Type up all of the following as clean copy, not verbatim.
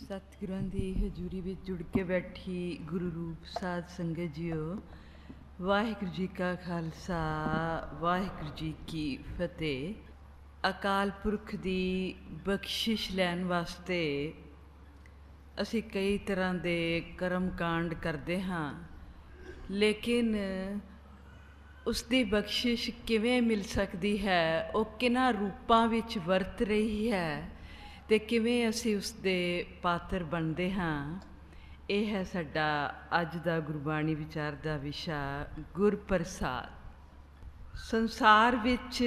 ਸਤਿਗੁਰਾਂ ਦੀ ਹਜ਼ੂਰੀ ਵਿੱਚ ਜੁੜ ਕੇ ਬੈਠੀ ਗੁਰੂ ਰੂਪ ਸਾਧ ਸੰਗਤ ਜੀਓ, ਵਾਹਿਗੁਰੂ ਜੀ ਕਾ ਖਾਲਸਾ, ਵਾਹਿਗੁਰੂ ਜੀ ਕੀ ਫਤਿਹ। ਅਕਾਲ ਪੁਰਖ ਦੀ ਬਖਸ਼ਿਸ਼ ਲੈਣ ਵਾਸਤੇ ਅਸੀਂ ਕਈ ਤਰ੍ਹਾਂ ਦੇ ਕਰਮ ਕਾਂਡ ਕਰਦੇ ਹਾਂ, ਲੇਕਿਨ ਉਸ ਦੀ ਬਖਸ਼ਿਸ਼ ਕਿਵੇਂ ਮਿਲ ਸਕਦੀ ਹੈ, ਉਹ ਕਿਹਨਾਂ ਰੂਪਾਂ ਵਿੱਚ ਵਰਤ ਰਹੀ ਹੈ ਅਤੇ ਕਿਵੇਂ ਅਸੀਂ ਉਸ ਦੇ ਪਾਤਰ ਬਣਦੇ ਹਾਂ। ਇਹ ਹੈ ਸਾਡਾ ਅੱਜ ਦਾ ਗੁਰਬਾਣੀ ਵਿਚਾਰ ਦਾ ਵਿਸ਼ਾ, ਗੁਰਪ੍ਰਸਾਦ। ਸੰਸਾਰ ਵਿੱਚ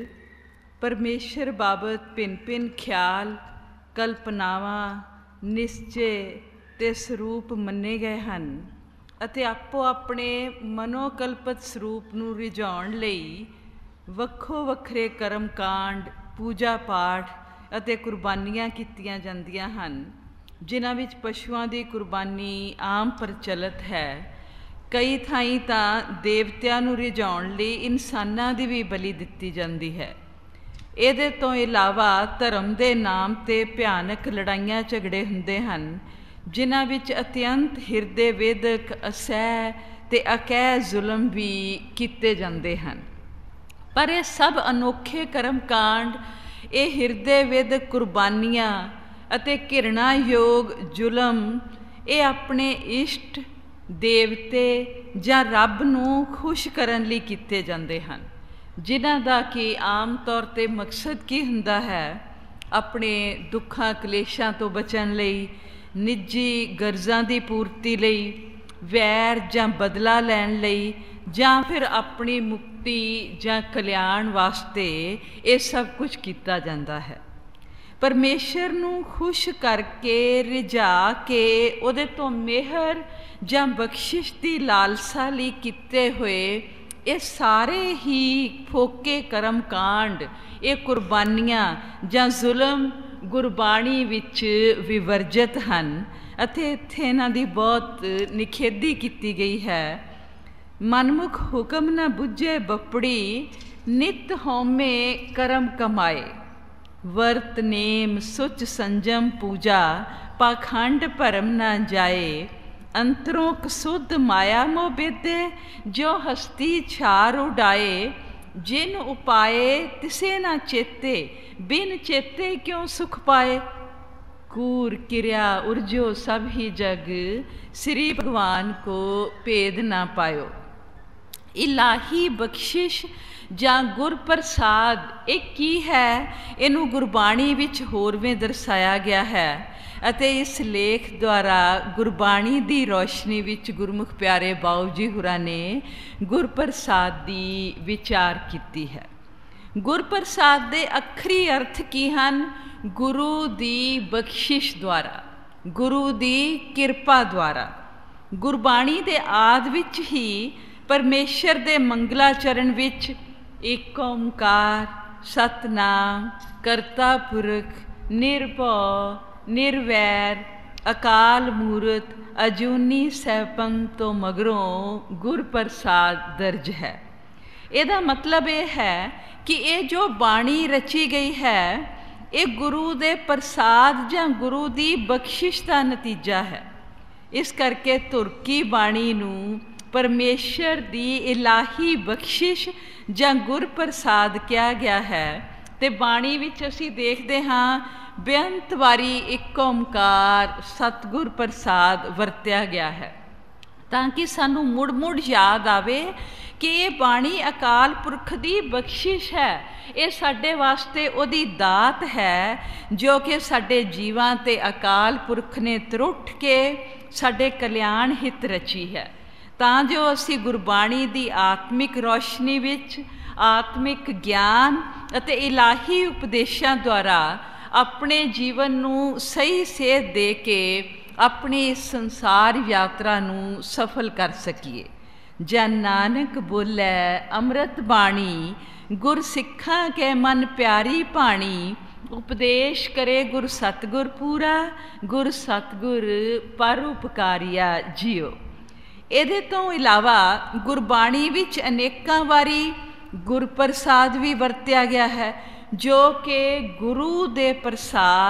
ਪਰਮੇਸ਼ਰ ਬਾਬਤ ਭਿੰਨ-ਭਿੰਨ ਖਿਆਲ, ਕਲਪਨਾਵਾਂ, ਨਿਸ਼ਚੇ ਅਤੇ ਸਰੂਪ ਮੰਨੇ ਗਏ ਹਨ ਅਤੇ ਆਪੋ ਆਪਣੇ ਮਨੋਕਲਪਤ ਸਰੂਪ ਨੂੰ ਰਿਝਾਉਣ ਲਈ ਵੱਖੋ ਵੱਖਰੇ ਕਰਮ ਕਾਂਡ, ਪੂਜਾ ਪਾਠ ਅਤੇ ਕੁਰਬਾਨੀਆਂ ਕੀਤੀਆਂ ਜਾਂਦੀਆਂ ਹਨ, ਜਿਨ੍ਹਾਂ ਵਿੱਚ ਪਸ਼ੂਆਂ ਦੀ ਕੁਰਬਾਨੀ ਆਮ ਪ੍ਰਚਲਿਤ ਹੈ। ਕਈ ਥਾਈਂ ਤਾਂ ਦੇਵਤਿਆਂ ਨੂੰ ਰਿਝਾਉਣ ਲਈ ਇਨਸਾਨਾਂ ਦੀ ਵੀ ਬਲੀ ਦਿੱਤੀ ਜਾਂਦੀ ਹੈ। ਇਹਦੇ ਤੋਂ ਇਲਾਵਾ ਧਰਮ ਦੇ ਨਾਮ 'ਤੇ ਭਿਆਨਕ ਲੜਾਈਆਂ ਝਗੜੇ ਹੁੰਦੇ ਹਨ, ਜਿਨ੍ਹਾਂ ਵਿੱਚ ਅਤਿਅੰਤ ਹਿਰਦੇ ਵੇਦਕ, ਅਸਹਿ ਅਤੇ ਅਕਹਿ ਜ਼ੁਲਮ ਵੀ ਕੀਤੇ ਜਾਂਦੇ ਹਨ। ਪਰ ਇਹ ਸਭ ਅਨੋਖੇ ਕਰਮ ਕਾਂਡ, ਇਹ ਹਿਰਦੇ ਵੇਦਕ ਕੁਰਬਾਨੀਆਂ ਅਤੇ ਘਿਰਣਾਯੋਗ ਜ਼ੁਲਮ, ਇਹ ਆਪਣੇ ਇਸ਼ਟ ਦੇਵਤੇ ਜਾਂ ਰੱਬ ਨੂੰ ਖੁਸ਼ ਕਰਨ ਲਈ ਕੀਤੇ ਜਾਂਦੇ ਹਨ, ਜਿਨ੍ਹਾਂ ਦਾ ਕਿ ਆਮ ਤੌਰ 'ਤੇ ਮਕਸਦ ਕੀ ਹੁੰਦਾ ਹੈ? ਆਪਣੇ ਦੁੱਖਾਂ ਕਲੇਸ਼ਾਂ ਤੋਂ ਬਚਣ ਲਈ, ਨਿੱਜੀ ਗਰਜ਼ਾਂ ਦੀ ਪੂਰਤੀ ਲਈ, ਵੈਰ ਜਾਂ ਬਦਲਾ ਲੈਣ ਲਈ, ਜਾਂ ਫਿਰ ਆਪਣੀ ਮੁਕਤੀ ਜਾਂ ਕਲਿਆਣ ਵਾਸਤੇ ਇਹ ਸਭ ਕੁਝ ਕੀਤਾ ਜਾਂਦਾ ਹੈ। ਪਰਮੇਸ਼ਰ ਨੂੰ ਖੁਸ਼ ਕਰਕੇ, ਰਿਝਾ ਕੇ ਉਹਦੇ ਤੋਂ ਮਿਹਰ ਜਾਂ ਬਖਸ਼ਿਸ਼ ਦੀ ਲਾਲਸਾ ਲਈ ਕੀਤੇ ਹੋਏ ਇਹ ਸਾਰੇ ਹੀ ਫੋਕੇ ਕਰਮ ਕਾਂਡ, ਇਹ ਕੁਰਬਾਨੀਆਂ ਜਾਂ ਜ਼ੁਲਮ ਗੁਰਬਾਣੀ ਵਿੱਚ ਵਿਵਰਜਿਤ ਹਨ ਅਤੇ ਇੱਥੇ ਇਹਨਾਂ ਦੀ ਬਹੁਤ ਨਿਖੇਧੀ ਕੀਤੀ ਗਈ ਹੈ। ਮਨਮੁਖ ਹੁਕਮ ਨ ਬੁੱਝੇ ਬੱਪੜੀ, ਨਿਤ ਹਉਮੈ ਕਰਮ ਕਮਾਏ। ਵਰਤ ਨੇਮ ਸੁਚ ਸੰਜਮ ਪੂਜਾ, ਪਾਖੰਡ ਭਰਮ ਨ ਜਾਏ। ਅੰਤਰੋਂ ਕਸੁੱਧ ਮਾਇਆ ਮੋਹ ਬੇਦੇ, ਜੋ ਹਸਤੀ ਛਾਰ ਉਡਾਏ। ਜਿਨ ਉਪਾਏ ਤਿਸੇ ਨਾ ਚੇਤੇ, ਬਿਨ ਚੇਤੇ ਕਿਉਂ ਸੁਖ ਪਾਏ। ਕੂਰ ਕਿਰਿਆ ਉਰਜੋ ਸਭ ਹੀ ਜਗ, ਸ੍ਰੀ ਭਗਵਾਨ ਕੋ ਭੇਦ ਨਾ ਪਾਇਓ। ਇਲਾਹੀ ਬਖਸ਼ਿਸ਼ ਜਾਂ ਗੁਰਪ੍ਰਸਾਦ ਇਹ ਕੀ ਹੈ? ਇਹਨੂੰ ਗੁਰਬਾਣੀ ਵਿੱਚ ਹੋਰਵੇਂ ਦਰਸਾਇਆ ਗਿਆ ਹੈ ਅਤੇ ਇਸ ਲੇਖ ਦੁਆਰਾ ਗੁਰਬਾਣੀ ਦੀ ਰੌਸ਼ਨੀ ਵਿੱਚ ਗੁਰਮੁਖ ਪਿਆਰੇ ਬਾਊ ਜੀ ਹੋਰਾਂ ਨੇ ਗੁਰਪ੍ਰਸਾਦ ਦੀ ਵਿਚਾਰ ਕੀਤੀ ਹੈ। ਗੁਰਪ੍ਰਸਾਦ ਦੇ ਅੱਖਰੀ ਅਰਥ ਕੀ ਹਨ? ਗੁਰੂ ਦੀ ਬਖਸ਼ਿਸ਼ ਦੁਆਰਾ, ਗੁਰੂ ਦੀ ਕਿਰਪਾ ਦੁਆਰਾ। ਗੁਰਬਾਣੀ ਦੇ ਆਦਿ ਵਿੱਚ ਹੀ ਪਰਮੇਸ਼ਰ ਦੇ ਮੰਗਲਾਚਰਨ ਵਿੱਚ ਏਕ ਓਂਕਾਰ, ਸਤਿਨਾਮ, ਕਰਤਾ ਪੁਰਖ, ਨਿਰਭਉ, ਨਿਰਵੈਰ, ਅਕਾਲ ਮੂਰਤ, ਅਜੂਨੀ ਸੈਭੰ ਤੋਂ ਮਗਰੋਂ ਗੁਰਪ੍ਰਸਾਦ ਦਰਜ ਹੈ। ਇਹਦਾ ਮਤਲਬ ਇਹ ਹੈ ਕਿ ਇਹ ਜੋ ਬਾਣੀ ਰਚੀ ਗਈ ਹੈ, ਇਹ ਗੁਰੂ ਦੇ ਪ੍ਰਸਾਦ ਜਾਂ ਗੁਰੂ ਦੀ ਬਖਸ਼ਿਸ਼ ਦਾ ਨਤੀਜਾ ਹੈ। ਇਸ ਕਰਕੇ ਤੁਰਕੀ ਬਾਣੀ ਨੂੰ ਪਰਮੇਸ਼ਰ ਦੀ ਇਲਾਹੀ ਬਖਸ਼ਿਸ਼ ਜਾਂ ਗੁਰਪ੍ਰਸਾਦ ਕਿਹਾ ਗਿਆ ਹੈ। ਅਤੇ ਬਾਣੀ ਵਿੱਚ ਅਸੀਂ ਦੇਖਦੇ ਹਾਂ ਬੇਅੰਤ ਵਾਰੀ ਏਕ ਓਂਕਾਰ ਸਤਿਗੁਰ ਪ੍ਰਸਾਦ ਵਰਤਿਆ ਗਿਆ ਹੈ, ਤਾਂ ਕਿ ਸਾਨੂੰ ਮੁੜ ਮੁੜ ਯਾਦ ਆਵੇ ਕਿ ਇਹ ਬਾਣੀ ਅਕਾਲ ਪੁਰਖ ਦੀ ਬਖਸ਼ਿਸ਼ ਹੈ। ਇਹ ਸਾਡੇ ਵਾਸਤੇ ਉਹਦੀ ਦਾਤ ਹੈ, ਜੋ ਕਿ ਸਾਡੇ ਜੀਵਾਂ 'ਤੇ ਅਕਾਲ ਪੁਰਖ ਨੇ ਤਰੁੱਠ ਕੇ ਸਾਡੇ ਕਲਿਆਣ ਹਿੱਤ ਰਚੀ ਹੈ, ਤਾਂ ਜੋ ਅਸੀਂ ਗੁਰਬਾਣੀ ਦੀ ਆਤਮਿਕ ਰੌਸ਼ਨੀ ਵਿੱਚ ਆਤਮਿਕ ਗਿਆਨ ਅਤੇ ਇਲਾਹੀ ਉਪਦੇਸ਼ਾਂ ਦੁਆਰਾ ਆਪਣੇ ਜੀਵਨ ਨੂੰ ਸਹੀ ਸੇਧ ਦੇ ਕੇ ਆਪਣੀ ਸੰਸਾਰ ਯਾਤਰਾ ਨੂੰ ਸਫਲ ਕਰ ਸਕੀਏ। ਜਨ ਨਾਨਕ ਬੋਲੇ ਅੰਮ੍ਰਿਤ ਬਾਣੀ, ਗੁਰ ਸਿੱਖਾਂ ਕੇ ਮਨ ਪਿਆਰੀ ਭਾਣੀ। ਉਪਦੇਸ਼ ਕਰੇ ਗੁਰ ਸਤਿਗੁਰ ਪੂਰਾ, ਗੁਰ ਸਤਿਗੁਰ ਪਰ ਉਪਕਾਰੀਆ ਜੀਓ। ਇਹਦੇ ਤੋਂ ਇਲਾਵਾ ਗੁਰਬਾਣੀ ਵਿੱਚ ਅਨੇਕਾਂ ਵਾਰੀ ਗੁਰਪ੍ਰਸਾਦ ਵੀ ਵਰਤਿਆ ਗਿਆ ਹੈ, ਜੋ ਕਿ ਗੁਰੂ ਦੇ ਪ੍ਰਸਾਦ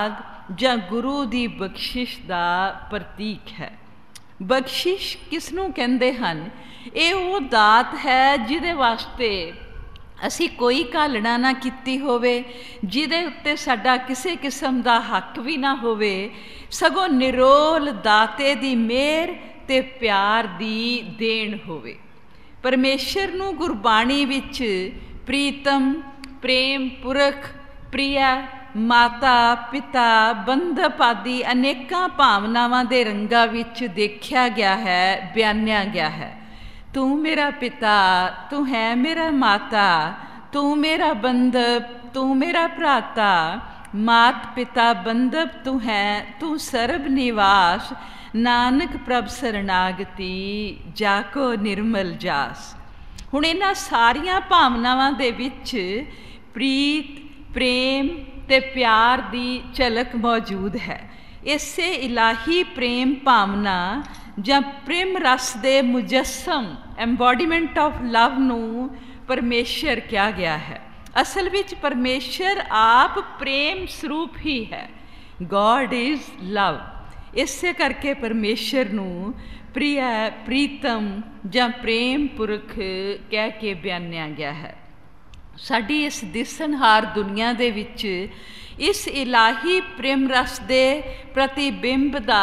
ਜਾਂ ਗੁਰੂ ਦੀ ਬਖਸ਼ਿਸ਼ ਦਾ ਪ੍ਰਤੀਕ ਹੈ। ਬਖਸ਼ਿਸ਼ ਕਿਸ ਨੂੰ ਕਹਿੰਦੇ ਹਨ? ਇਹ ਉਹ ਦਾਤ ਹੈ ਜਿਹਦੇ ਵਾਸਤੇ ਅਸੀਂ ਕੋਈ ਘਾਲਣਾ ਨਾ ਕੀਤੀ ਹੋਵੇ, ਜਿਹਦੇ ਉੱਤੇ ਸਾਡਾ ਕਿਸੇ ਕਿਸਮ ਦਾ ਹੱਕ ਵੀ ਨਾ ਹੋਵੇ, ਸਗੋਂ ਨਿਰੋਲ ਦਾਤੇ ਦੀ ਮਿਹਰ ਤੇ ਪਿਆਰ ਦੀ ਦੇਣ ਹੋਵੇ। ਪਰਮੇਸ਼ਰ ਨੂੰ ਗੁਰਬਾਣੀ ਵਿੱਚ ਪ੍ਰੀਤਮ, ਪ੍ਰੇਮ ਪੁਰਖ, ਪ੍ਰਿਆ, ਮਾਤਾ, ਪਿਤਾ, ਬੰਧਪ ਆਦਿ ਅਨੇਕਾਂ ਭਾਵਨਾਵਾਂ ਦੇ ਰੰਗਾਂ ਵਿੱਚ ਦੇਖਿਆ ਗਿਆ ਹੈ, ਬਿਆਨਿਆ ਗਿਆ ਹੈ। ਤੂੰ ਮੇਰਾ ਪਿਤਾ, ਤੂੰ ਹੈ ਮੇਰਾ ਮਾਤਾ, ਤੂੰ ਮੇਰਾ ਬੰਧਪ, ਤੂੰ ਮੇਰਾ ਭਰਾਤਾ, ਮਾਤ ਪਿਤਾ ਬੰਧਪ ਤੂੰ ਹੈ, ਤੂੰ ਸਰਬ ਨਿਵਾਸ, ਨਾਨਕ ਪ੍ਰਭ ਸਰਨਾਗਤੀ, ਜਾ ਕੋ ਨਿਰਮਲ ਜਾਸ। ਹੁਣ ਇਹਨਾਂ ਸਾਰੀਆਂ ਭਾਵਨਾਵਾਂ ਦੇ ਵਿੱਚ ਪ੍ਰੀਤ, ਪ੍ਰੇਮ ਤੇ ਪਿਆਰ ਦੀ ਝਲਕ ਮੌਜੂਦ ਹੈ। ਇਸੇ ਇਲਾਹੀ ਪ੍ਰੇਮ ਭਾਵਨਾ ਜਾਂ ਪ੍ਰੇਮ ਰਸ ਦੇ ਮੁਜੱਸਮ, ਐਮਬੋਡੀਮੈਂਟ ਆਫ ਲਵ ਨੂੰ ਪਰਮੇਸ਼ਰ ਕਿਹਾ ਗਿਆ ਹੈ। ਅਸਲ ਵਿੱਚ ਪਰਮੇਸ਼ਰ ਆਪ ਪ੍ਰੇਮ ਸਰੂਪ ਹੀ ਹੈ। God is love. ਇਸੇ ਕਰਕੇ ਪਰਮੇਸ਼ਰ ਨੂੰ ਪ੍ਰਿਆ, ਪ੍ਰੀਤਮ ਜਾਂ ਪ੍ਰੇਮ ਪੁਰਖ ਕਹਿ ਕੇ ਬਿਆਨਿਆ ਗਿਆ ਹੈ। ਸਾਡੀ ਇਸ ਦਿਸਣਹਾਰ ਦੁਨੀਆ ਦੇ ਵਿੱਚ ਇਸ ਇਲਾਹੀ ਪ੍ਰੇਮ ਰਸ ਦੇ ਪ੍ਰਤੀਬਿੰਬ ਦਾ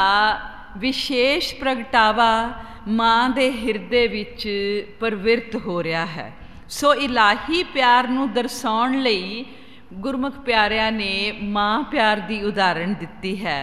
ਵਿਸ਼ੇਸ਼ ਪ੍ਰਗਟਾਵਾ ਮਾਂ ਦੇ ਹਿਰਦੇ ਵਿੱਚ ਪ੍ਰਵਿਰਤ ਹੋ ਰਿਹਾ ਹੈ। ਸੋ ਇਲਾਹੀ ਪਿਆਰ ਨੂੰ ਦਰਸਾਉਣ ਲਈ ਗੁਰਮੁਖ ਪਿਆਰਿਆਂ ਨੇ ਮਾਂ ਪਿਆਰ ਦੀ ਉਦਾਹਰਣ ਦਿੱਤੀ ਹੈ।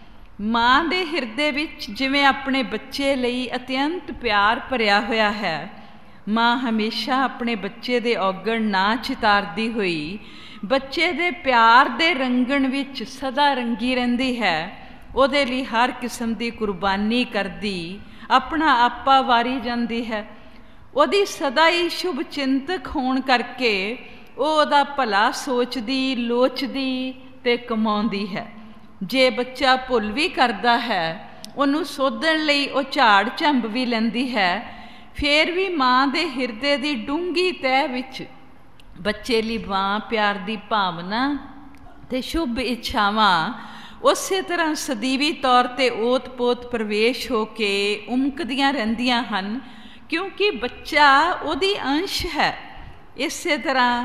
ਮਾਂ ਦੇ ਹਿਰਦੇ ਵਿੱਚ ਜਿਵੇਂ ਆਪਣੇ ਬੱਚੇ ਲਈ ਅਤਿਅੰਤ ਪਿਆਰ ਭਰਿਆ ਹੋਇਆ ਹੈ, ਮਾਂ ਹਮੇਸ਼ਾ ਆਪਣੇ ਬੱਚੇ ਦੇ ਔਗਣ ਨਾ ਚਿਤਾਰਦੀ ਹੋਈ ਬੱਚੇ ਦੇ ਪਿਆਰ ਦੇ ਰੰਗਣ ਵਿੱਚ ਸਦਾ ਰੰਗੀ ਰਹਿੰਦੀ ਹੈ। ਉਹਦੇ ਲਈ ਹਰ ਕਿਸਮ ਦੀ ਕੁਰਬਾਨੀ ਕਰਦੀ, ਆਪਣਾ ਆਪਾ ਵਾਰੀ ਜਾਂਦੀ ਹੈ। ਉਹਦੀ ਸਦਾ ਹੀ ਸ਼ੁਭ ਚਿੰਤਕ ਹੋਣ ਕਰਕੇ ਉਹ ਉਹਦਾ ਭਲਾ ਸੋਚਦੀ, ਲੋਚਦੀ ਤੇ ਕਮਾਉਂਦੀ ਹੈ। ਜੇ ਬੱਚਾ ਭੁੱਲ ਵੀ ਕਰਦਾ ਹੈ, ਉਹਨੂੰ ਸੋਧਣ ਲਈ ਉਹ ਝਾੜ ਝੰਬ ਵੀ ਲੈਂਦੀ ਹੈ। ਫਿਰ ਵੀ ਮਾਂ ਦੇ ਹਿਰਦੇ ਦੀ ਡੂੰਘੀ ਤਹਿ ਵਿੱਚ ਬੱਚੇ ਲਈ ਮਾਂ ਪਿਆਰ ਦੀ ਭਾਵਨਾ ਤੇ ਸ਼ੁਭ ਇੱਛਾਵਾਂ ਉਸੇ ਤਰ੍ਹਾਂ ਸਦੀਵੀ ਤੌਰ 'ਤੇ ਓਤ-ਪੋਤ ਪ੍ਰਵੇਸ਼ ਹੋ ਕੇ ਉਮਕਦੀਆਂ ਰਹਿੰਦੀਆਂ ਹਨ, ਕਿਉਂਕਿ ਬੱਚਾ ਉਹਦੀ ਅੰਸ਼ ਹੈ। ਇਸੇ ਤਰ੍ਹਾਂ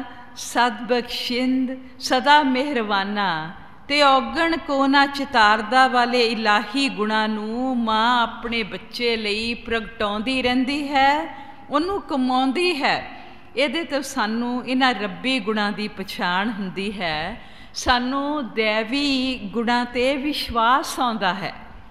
ਸਦਬਖਸ਼ਿੰਦ, ਸਦਾ ਮਿਹਰਵਾਨਾ ਤੇ ਔਗਣ ਕੋ ਨਾ ਚਿਤਾਰਦਾ ਵਾਲੇ ਇਲਾਹੀ ਗੁਣਾਂ ਨੂੰ ਮਾਂ ਆਪਣੇ ਬੱਚੇ ਲਈ ਪ੍ਰਗਟਾਉਂਦੀ ਰਹਿੰਦੀ ਹੈ, ਉਹਨੂੰ ਕਮਾਉਂਦੀ ਹੈ। ਇਹਦੇ ਤੋਂ ਸਾਨੂੰ ਇਹਨਾਂ ਰੱਬੀ ਗੁਣਾਂ ਦੀ ਪਛਾਣ ਹੁੰਦੀ ਹੈ, ਸਾਨੂੰ ਦੈਵੀ ਗੁਣਾਂ 'ਤੇ ਵਿਸ਼ਵਾਸ ਆਉਂਦਾ ਹੈ।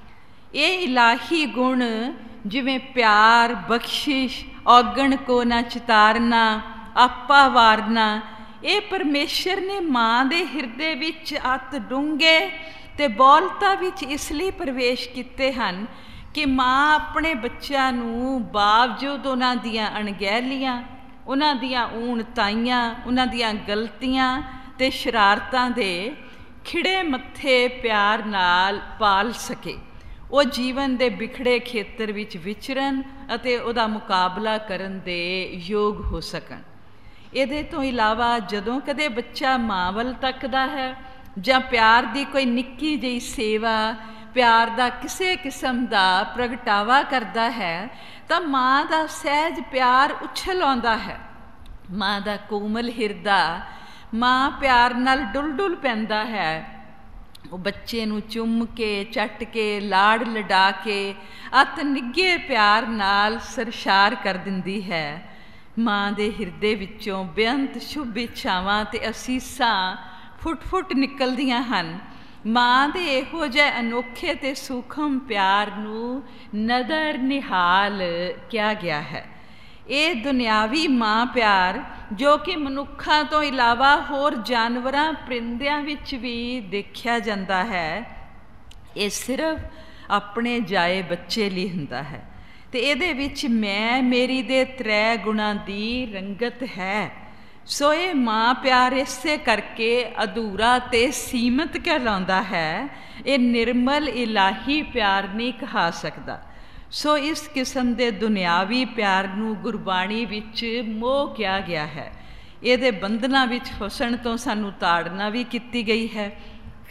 ਇਹ ਇਲਾਹੀ ਗੁਣ ਜਿਵੇਂ ਪਿਆਰ, ਬਖਸ਼ਿਸ਼, ਔਗਣ ਕੋ ਨਾ ਚਿਤਾਰਨਾ, ਆਪਾ ਵਾਰਨਾ, ਇਹ ਪਰਮੇਸ਼ਰ ਨੇ ਮਾਂ ਦੇ ਹਿਰਦੇ ਵਿੱਚ ਅਤ ਡੂੰਘੇ ਤੇ ਬੌਲਤਾ ਵਿੱਚ ਇਸ ਲਈ ਪ੍ਰਵੇਸ਼ ਕੀਤੇ ਹਨ ਕਿ ਮਾਂ ਆਪਣੇ ਬੱਚਿਆਂ ਨੂੰ ਬਾਵਜੂਦ ਉਹਨਾਂ ਦੀਆਂ ਅਣਗਹਿਲੀਆਂ, ਉਹਨਾਂ ਦੀਆਂ ਊਣਤਾਈਆਂ, ਉਹਨਾਂ ਦੀਆਂ ਗਲਤੀਆਂ ਤੇ ਸ਼ਰਾਰਤਾਂ ਦੇ ਖਿੜੇ ਮੱਥੇ ਪਿਆਰ ਨਾਲ ਪਾਲ ਸਕੇ। ਉਹ ਜੀਵਨ ਦੇ ਬਿਖੜੇ ਖੇਤਰ ਵਿੱਚ ਵਿਚਰਨ ਅਤੇ ਉਹਦਾ ਮੁਕਾਬਲਾ ਕਰਨ ਦੇ ਯੋਗ ਹੋ ਸਕਣ। ਇਹਦੇ ਤੋਂ ਇਲਾਵਾ ਜਦੋਂ ਕਦੇ ਬੱਚਾ ਮਾਂ ਵੱਲ ਤੱਕਦਾ ਹੈ ਜਾਂ ਪਿਆਰ ਦੀ ਕੋਈ ਨਿੱਕੀ ਜਿਹੀ ਸੇਵਾ, ਪਿਆਰ ਦਾ ਕਿਸੇ ਕਿਸਮ ਦਾ ਪ੍ਰਗਟਾਵਾ ਕਰਦਾ ਹੈ ਤਾਂ ਮਾਂ ਦਾ ਸਹਿਜ ਪਿਆਰ ਉਛਲ ਆਉਂਦਾ ਹੈ। ਮਾਂ ਦਾ ਕੋਮਲ ਹਿਰਦਾ ਮਾਂ ਪਿਆਰ ਨਾਲ ਡੁੱਲ ਪੈਂਦਾ ਹੈ। ਉਹ ਬੱਚੇ ਨੂੰ ਚੁੰਮ ਕੇ, ਚੱਟ ਕੇ, ਲਾੜ ਲਡਾ ਕੇ ਅਤ ਨਿੱਘੇ ਪਿਆਰ ਨਾਲ ਸਰਸ਼ਾਰ ਕਰ ਦਿੰਦੀ ਹੈ। ਮਾਂ ਦੇ ਹਿਰਦੇ ਵਿੱਚੋਂ ਬੇਅੰਤ ਸ਼ੁਭ ਇੱਛਾਵਾਂ ਤੇ ਅਸੀਸਾਂ ਫੁੱਟ ਨਿਕਲਦੀਆਂ ਹਨ। ਮਾਂ ਦੇ ਇਹੋ ਜਿਹੇ ਅਨੋਖੇ ਤੇ ਸੂਖਮ ਪਿਆਰ ਨੂੰ ਨਦਰ ਨਿਹਾਲ ਕਿਹਾ ਗਿਆ ਹੈ। ਇਹ ਦੁਨਿਆਵੀ ਮਾਂ ਪਿਆਰ ਜੋ ਕਿ ਮਨੁੱਖਾਂ ਤੋਂ ਇਲਾਵਾ ਹੋਰ ਜਾਨਵਰਾਂ, ਪਰਿੰਦਿਆਂ ਵਿੱਚ ਵੀ ਦੇਖਿਆ ਜਾਂਦਾ ਹੈ, ਇਹ ਸਿਰਫ ਆਪਣੇ ਜਾਏ ਬੱਚੇ ਲਈ ਹੁੰਦਾ ਹੈ। ਤੇ ਇਹਦੇ ਵਿੱਚ ਮੈਂ ਮੇਰੀ ਦੇ 3 ਗੁਣਾਂ ਦੀ ਰੰਗਤ ਹੈ। ਸੋ ਇਹ ਮਾਂ ਪਿਆਰ ਇਸੇ ਕਰਕੇ ਅਧੂਰਾ ਤੇ ਸੀਮਤ ਕਹਿਲਾਉਂਦਾ ਹੈ। ਇਹ ਨਿਰਮਲ ਇਲਾਹੀ ਪਿਆਰ ਨਹੀਂ ਕਹਾ ਸਕਦਾ। ਸੋ ਇਸ ਕਿਸਮ ਦੇ ਦੁਨਿਆਵੀ ਪਿਆਰ ਨੂੰ ਗੁਰਬਾਣੀ ਵਿੱਚ ਮੋਹ ਕਿਹਾ ਗਿਆ ਹੈ। ਇਹਦੇ ਬੰਧਨਾਂ ਵਿੱਚ ਫਸਣ ਤੋਂ ਸਾਨੂੰ ਤਾੜਨਾ ਵੀ ਕੀਤੀ ਗਈ ਹੈ।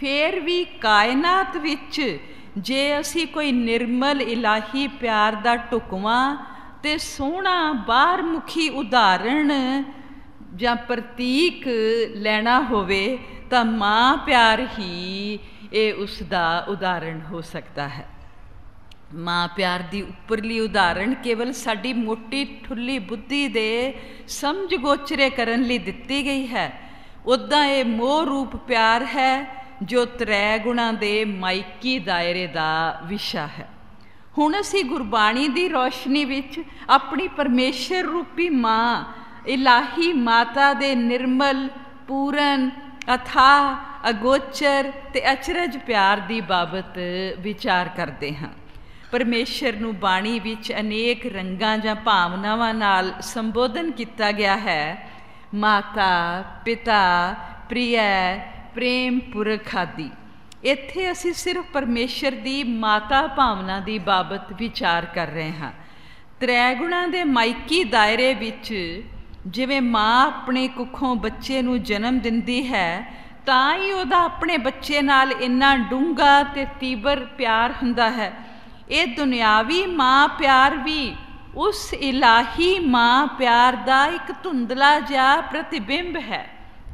ਫਿਰ ਵੀ ਕਾਇਨਾਤ ਵਿੱਚ ਜੇ ਅਸੀਂ ਕੋਈ ਨਿਰਮਲ ਇਲਾਹੀ ਪਿਆਰ ਦਾ ਢੁਕਵਾਂ ਤੇ ਸੋਹਣਾ ਬਾਹਰਮੁਖੀ ਉਦਾਹਰਣ ਜਾਂ ਪ੍ਰਤੀਕ ਲੈਣਾ ਹੋਵੇ ਤਾਂ ਮਾਂ ਪਿਆਰ ਹੀ ਇਹ ਉਸ ਦਾ ਉਦਾਹਰਣ ਹੋ ਸਕਦਾ ਹੈ। ਮਾਂ ਪਿਆਰ ਦੀ ਉੱਪਰਲੀ ਉਦਾਹਰਣ ਕੇਵਲ ਸਾਡੀ ਮੋਟੀ ਠੁੱਲੀ ਬੁੱਧੀ ਦੇ ਸਮਝ ਗੋਚਰੇ ਕਰਨ ਲਈ ਦਿੱਤੀ ਗਈ ਹੈ। ਉੱਦਾਂ ਇਹ ਮੋਹ ਰੂਪ ਪਿਆਰ ਹੈ ਜੋ ਤ੍ਰੈ ਗੁਣਾਂ ਦੇ ਮਾਇਕੀ ਦਾਇਰੇ ਦਾ ਵਿਸ਼ਾ ਹੈ। ਹੁਣ ਅਸੀਂ ਗੁਰਬਾਣੀ ਦੀ ਰੌਸ਼ਨੀ ਵਿੱਚ ਆਪਣੀ ਪਰਮੇਸ਼ਰ ਰੂਪੀ ਮਾਂ ਇਲਾਹੀ ਮਾਤਾ ਦੇ ਨਿਰਮਲ, ਪੂਰਨ, ਅਥਾਹ, ਅਗੋਚਰ ਤੇ ਅਚਰਜ ਪਿਆਰ ਦੀ ਬਾਬਤ ਵਿਚਾਰ ਕਰਦੇ ਹਾਂ। ਪਰਮੇਸ਼ਰ ਨੂੰ ਬਾਣੀ ਵਿੱਚ ਅਨੇਕ ਰੰਗਾਂ ਜਾਂ ਭਾਵਨਾਵਾਂ ਨਾਲ ਸੰਬੋਧਨ ਕੀਤਾ ਗਿਆ ਹੈ। ਮਾਤਾ, ਪਿਤਾ, ਪ੍ਰਿਯ, ਪ੍ਰੇਮ ਪੁਰਖ ਆਦਿ। ਇੱਥੇ ਅਸੀਂ ਸਿਰਫ ਪਰਮੇਸ਼ਰ ਦੀ ਮਾਤਾ ਭਾਵਨਾ ਦੀ ਬਾਬਤ ਵਿਚਾਰ ਕਰ ਰਹੇ ਹਾਂ। ਤ੍ਰੈ ਗੁਣਾਂ ਦੇ ਮਾਇਕੀ ਦਾਇਰੇ ਵਿੱਚ ਜਿਵੇਂ ਮਾਂ ਆਪਣੇ ਕੁੱਖੋਂ ਬੱਚੇ ਨੂੰ ਜਨਮ ਦਿੰਦੀ ਹੈ, ਤਾਂ ਹੀ ਉਹਦਾ ਆਪਣੇ ਬੱਚੇ ਨਾਲ ਇੰਨਾ ਡੂੰਘਾ ਤੇ ਤੀਬਰ ਪਿਆਰ ਹੁੰਦਾ ਹੈ। ਇਹ ਦੁਨਿਆਵੀ ਮਾਂ ਪਿਆਰ ਵੀ ਉਸ ਇਲਾਹੀ ਮਾਂ ਪਿਆਰ ਦਾ ਇੱਕ ਧੁੰਦਲਾ ਜਿਹਾ ਪ੍ਰਤੀਬਿੰਬ ਹੈ।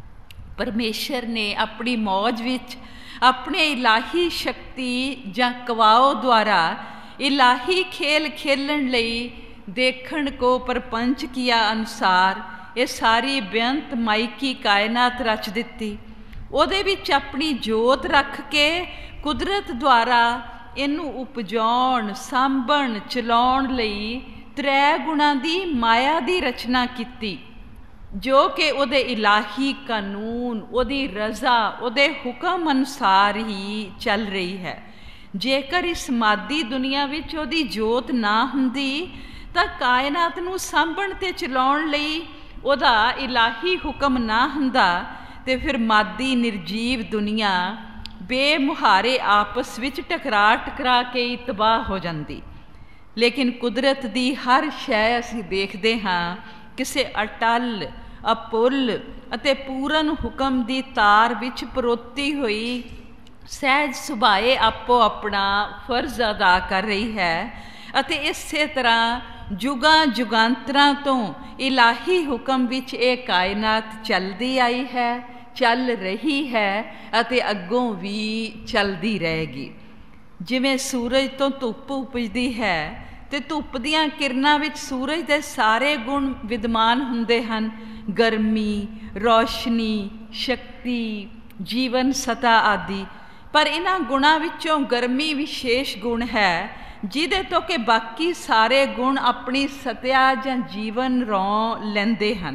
ਪਰਮੇਸ਼ਰ ਨੇ ਆਪਣੀ ਮੌਜ ਵਿੱਚ ਆਪਣੇ ਇਲਾਹੀ ਸ਼ਕਤੀ ਜਾਂ ਕਵਾਓ ਦੁਆਰਾ ਇਲਾਹੀ ਖੇਲ ਖੇਲਣ ਲਈ ਦੇਖਣ ਕੋ ਪਰਪੰਚ ਕੀਆ ਅਨੁਸਾਰ ਇਹ ਸਾਰੀ ਬੇਅੰਤ ਮਾਇਕੀ ਕਾਇਨਾਤ ਰਚ ਦਿੱਤੀ। ਉਹਦੇ ਵਿੱਚ ਆਪਣੀ ਜੋਤ ਰੱਖ ਕੇ ਕੁਦਰਤ ਦੁਆਰਾ ਇਹਨੂੰ ਉਪਜਾਉਣ, ਸਾਂਭਣ, ਚਲਾਉਣ ਲਈ ਤ੍ਰੈ ਗੁਣਾਂ ਦੀ ਮਾਇਆ ਦੀ ਰਚਨਾ ਕੀਤੀ, ਜੋ ਕਿ ਉਹਦੇ ਇਲਾਹੀ ਕਾਨੂੰਨ, ਉਹਦੀ ਰਜ਼ਾ, ਉਹਦੇ ਹੁਕਮ ਅਨੁਸਾਰ ਹੀ ਚੱਲ ਰਹੀ ਹੈ। ਜੇਕਰ ਇਸ ਮਾਦੀ ਦੁਨੀਆ ਵਿੱਚ ਉਹਦੀ ਜੋਤ ਨਾ ਹੁੰਦੀ ਤਾਂ ਕਾਇਨਾਤ ਨੂੰ ਸਾਂਭਣ ਤੇ ਚਲਾਉਣ ਲਈ ਉਹਦਾ ਇਲਾਹੀ ਹੁਕਮ ਨਾ ਹੁੰਦਾ ਤੇ ਫਿਰ ਮਾਦੀ ਨਿਰਜੀਵ ਦੁਨੀਆ ਬੇਮੁਹਾਰੇ ਆਪਸ ਵਿੱਚ ਟਕਰਾ ਕੇ ਹੀ ਤਬਾਹ ਹੋ ਜਾਂਦੀ। ਲੇਕਿਨ ਕੁਦਰਤ ਦੀ ਹਰ ਸ਼ੈ ਅਸੀਂ ਦੇਖਦੇ ਹਾਂ ਕਿਸੇ ਅਟਲ, ਅਪੁੱਲ ਅਤੇ ਪੂਰਨ ਹੁਕਮ ਦੀ ਤਾਰ ਵਿੱਚ ਪਰੋਤੀ ਹੋਈ ਸਹਿਜ ਸੁਭਾਏ ਆਪੋ ਆਪਣਾ ਫਰਜ਼ ਅਦਾ ਕਰ ਰਹੀ ਹੈ। ਅਤੇ ਇਸੇ ਤਰ੍ਹਾਂ ਜੁਗਾਂ ਜੁਗਾਂਤਰਾਂ ਤੋਂ ਇਲਾਹੀ ਹੁਕਮ ਵਿੱਚ ਇਹ ਕਾਇਨਾਤ ਚੱਲਦੀ ਆਈ ਹੈ, ਚੱਲ ਰਹੀ ਹੈ ਅਤੇ ਅੱਗੋਂ ਵੀ ਚੱਲਦੀ ਰਹੇਗੀ। ਜਿਵੇਂ ਸੂਰਜ ਤੋਂ ਧੁੱਪ ਉਪਜਦੀ ਹੈ ਤੇ ਧੁੱਪ ਦੀਆਂ ਕਿਰਨਾਂ ਵਿੱਚ ਸੂਰਜ ਦੇ ਸਾਰੇ ਗੁਣ ਵਿਦਮਾਨ ਹੁੰਦੇ ਹਨ, ਗਰਮੀ, ਰੌਸ਼ਨੀ, ਸ਼ਕਤੀ, ਜੀਵਨ ਸਤਾ ਆਦਿ। ਪਰ ਇਹਨਾਂ ਗੁਣਾਂ ਵਿੱਚੋਂ ਗਰਮੀ ਵਿਸ਼ੇਸ਼ ਗੁਣ ਹੈ ਜਿਹਦੇ ਤੋਂ ਕਿ ਬਾਕੀ ਸਾਰੇ ਗੁਣ ਆਪਣੀ ਸਤਿਆ ਜਾਂ ਜੀਵਨ ਰੌਂ ਲੈਂਦੇ ਹਨ।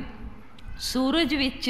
ਸੂਰਜ ਵਿੱਚ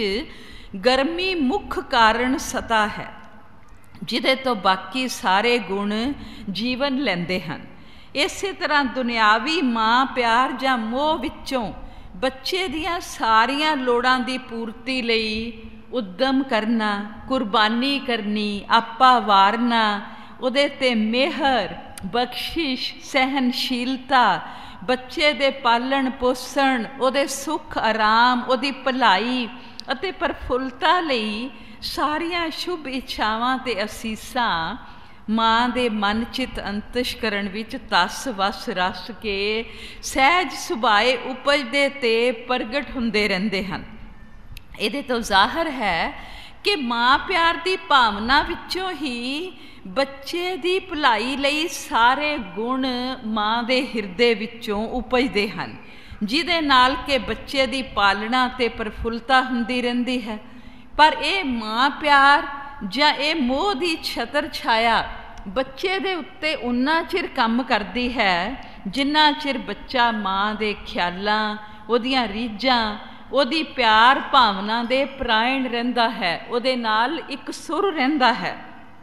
ਗਰਮੀ ਮੁੱਖ ਕਾਰਨ ਸਤਾ ਹੈ ਜਿਹਦੇ ਤੋਂ ਬਾਕੀ ਸਾਰੇ ਗੁਣ ਜੀਵਨ ਲੈਂਦੇ ਹਨ। ਇਸੇ ਤਰ੍ਹਾਂ ਦੁਨਿਆਵੀ ਮਾਂ ਪਿਆਰ ਜਾਂ ਮੋਹ ਵਿੱਚੋਂ ਬੱਚੇ ਦੀਆਂ ਸਾਰੀਆਂ ਲੋੜਾਂ ਦੀ ਪੂਰਤੀ ਲਈ ਉਦਮ ਕਰਨਾ, ਕੁਰਬਾਨੀ ਕਰਨੀ, ਆਪਾ ਵਾਰਨਾ, ਉਹਦੇ ਤੇ ਮਿਹਰ, ਬਖਸ਼ਿਸ਼, ਸਹਿਨਸ਼ੀਲਤਾ, ਬੱਚੇ ਦੇ ਪਾਲਣ ਪੋਸ਼ਣ, ਉਹਦੇ ਸੁੱਖ ਆਰਾਮ, ਉਹਦੀ ਭਲਾਈ ਅਤੇ ਪ੍ਰਫੁੱਲਤਾ ਲਈ ਸਾਰੀਆਂ ਸ਼ੁਭ ਇੱਛਾਵਾਂ ਤੇ ਅਸੀਸਾਂ ਮਾਂ ਦੇ ਮਨ ਚਿਤ ਅੰਤਸ਼ਕਰਣ ਵਿੱਚ ਤਸ ਵਸ ਰਸ ਕੇ ਸਹਿਜ ਸੁਭਾਏ ਉਪਜਦੇ ਤੇ ਪ੍ਰਗਟ ਹੁੰਦੇ ਰਹਿੰਦੇ ਹਨ। ਇਹਦੇ ਤੋਂ ਜ਼ਾਹਰ ਹੈ ਕਿ ਮਾਂ ਪਿਆਰ ਦੀ ਭਾਵਨਾ ਵਿੱਚੋਂ ਹੀ ਬੱਚੇ ਦੀ ਭਲਾਈ ਲਈ ਸਾਰੇ ਗੁਣ ਮਾਂ ਦੇ ਹਿਰਦੇ ਵਿੱਚੋਂ ਉਪਜਦੇ ਹਨ, ਜਿਹਦੇ ਨਾਲ ਕਿ ਬੱਚੇ ਦੀ ਪਾਲਣਾ ਤੇ ਪ੍ਰਫੁੱਲਤਾ ਹੁੰਦੀ ਰਹਿੰਦੀ ਹੈ। ਪਰ ਇਹ ਮਾਂ ਪਿਆਰ ਜਾਂ ਇਹ ਮੋਹ ਦੀ ਛਤਰ ਛਾਇਆ ਬੱਚੇ ਦੇ ਉੱਤੇ ਉਨਾ ਚਿਰ ਕੰਮ ਕਰਦੀ ਹੈ ਜਿੰਨਾ ਚਿਰ ਬੱਚਾ ਮਾਂ ਦੇ ਖਿਆਲਾਂ, ਉਹਦੀਆਂ ਰੀਝਾਂ, ਉਹਦੀ ਪਿਆਰ ਭਾਵਨਾ ਦੇ ਪ੍ਰਾਇਣ ਰਹਿੰਦਾ ਹੈ, ਉਹਦੇ ਨਾਲ ਇੱਕ ਸੁਰ ਰਹਿੰਦਾ ਹੈ।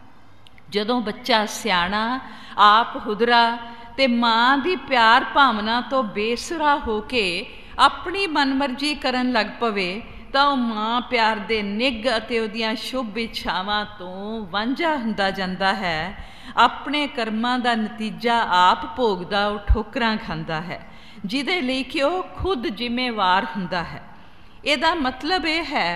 ਜਦੋਂ ਬੱਚਾ ਸਿਆਣਾ, ਆਪ ਹੁਦਰਾ ਤੇ ਮਾਂ ਦੀ ਪਿਆਰ ਭਾਵਨਾ ਤੋਂ ਬੇਸੁਰਾ ਹੋ ਕੇ ਆਪਣੀ ਮਨਮਰਜ਼ੀ ਕਰਨ ਲੱਗ ਪਵੇ ਤਾਂ ਉਹ ਮਾਂ ਪਿਆਰ ਦੇ ਨਿੱਘ ਅਤੇ ਉਹਦੀਆਂ ਸ਼ੁਭ ਇੱਛਾਵਾਂ ਤੋਂ ਵਾਂਝਾ ਹੁੰਦਾ ਜਾਂਦਾ ਹੈ। ਆਪਣੇ ਕਰਮਾਂ ਦਾ ਨਤੀਜਾ ਆਪ ਭੋਗਦਾ, ਉਹ ਠੋਕਰਾਂ ਖਾਂਦਾ ਹੈ, ਜਿਹਦੇ ਲਈ ਕਿ ਉਹ ਖੁਦ ਜ਼ਿੰਮੇਵਾਰ ਹੁੰਦਾ ਹੈ। ਇਹਦਾ ਮਤਲਬ ਇਹ ਹੈ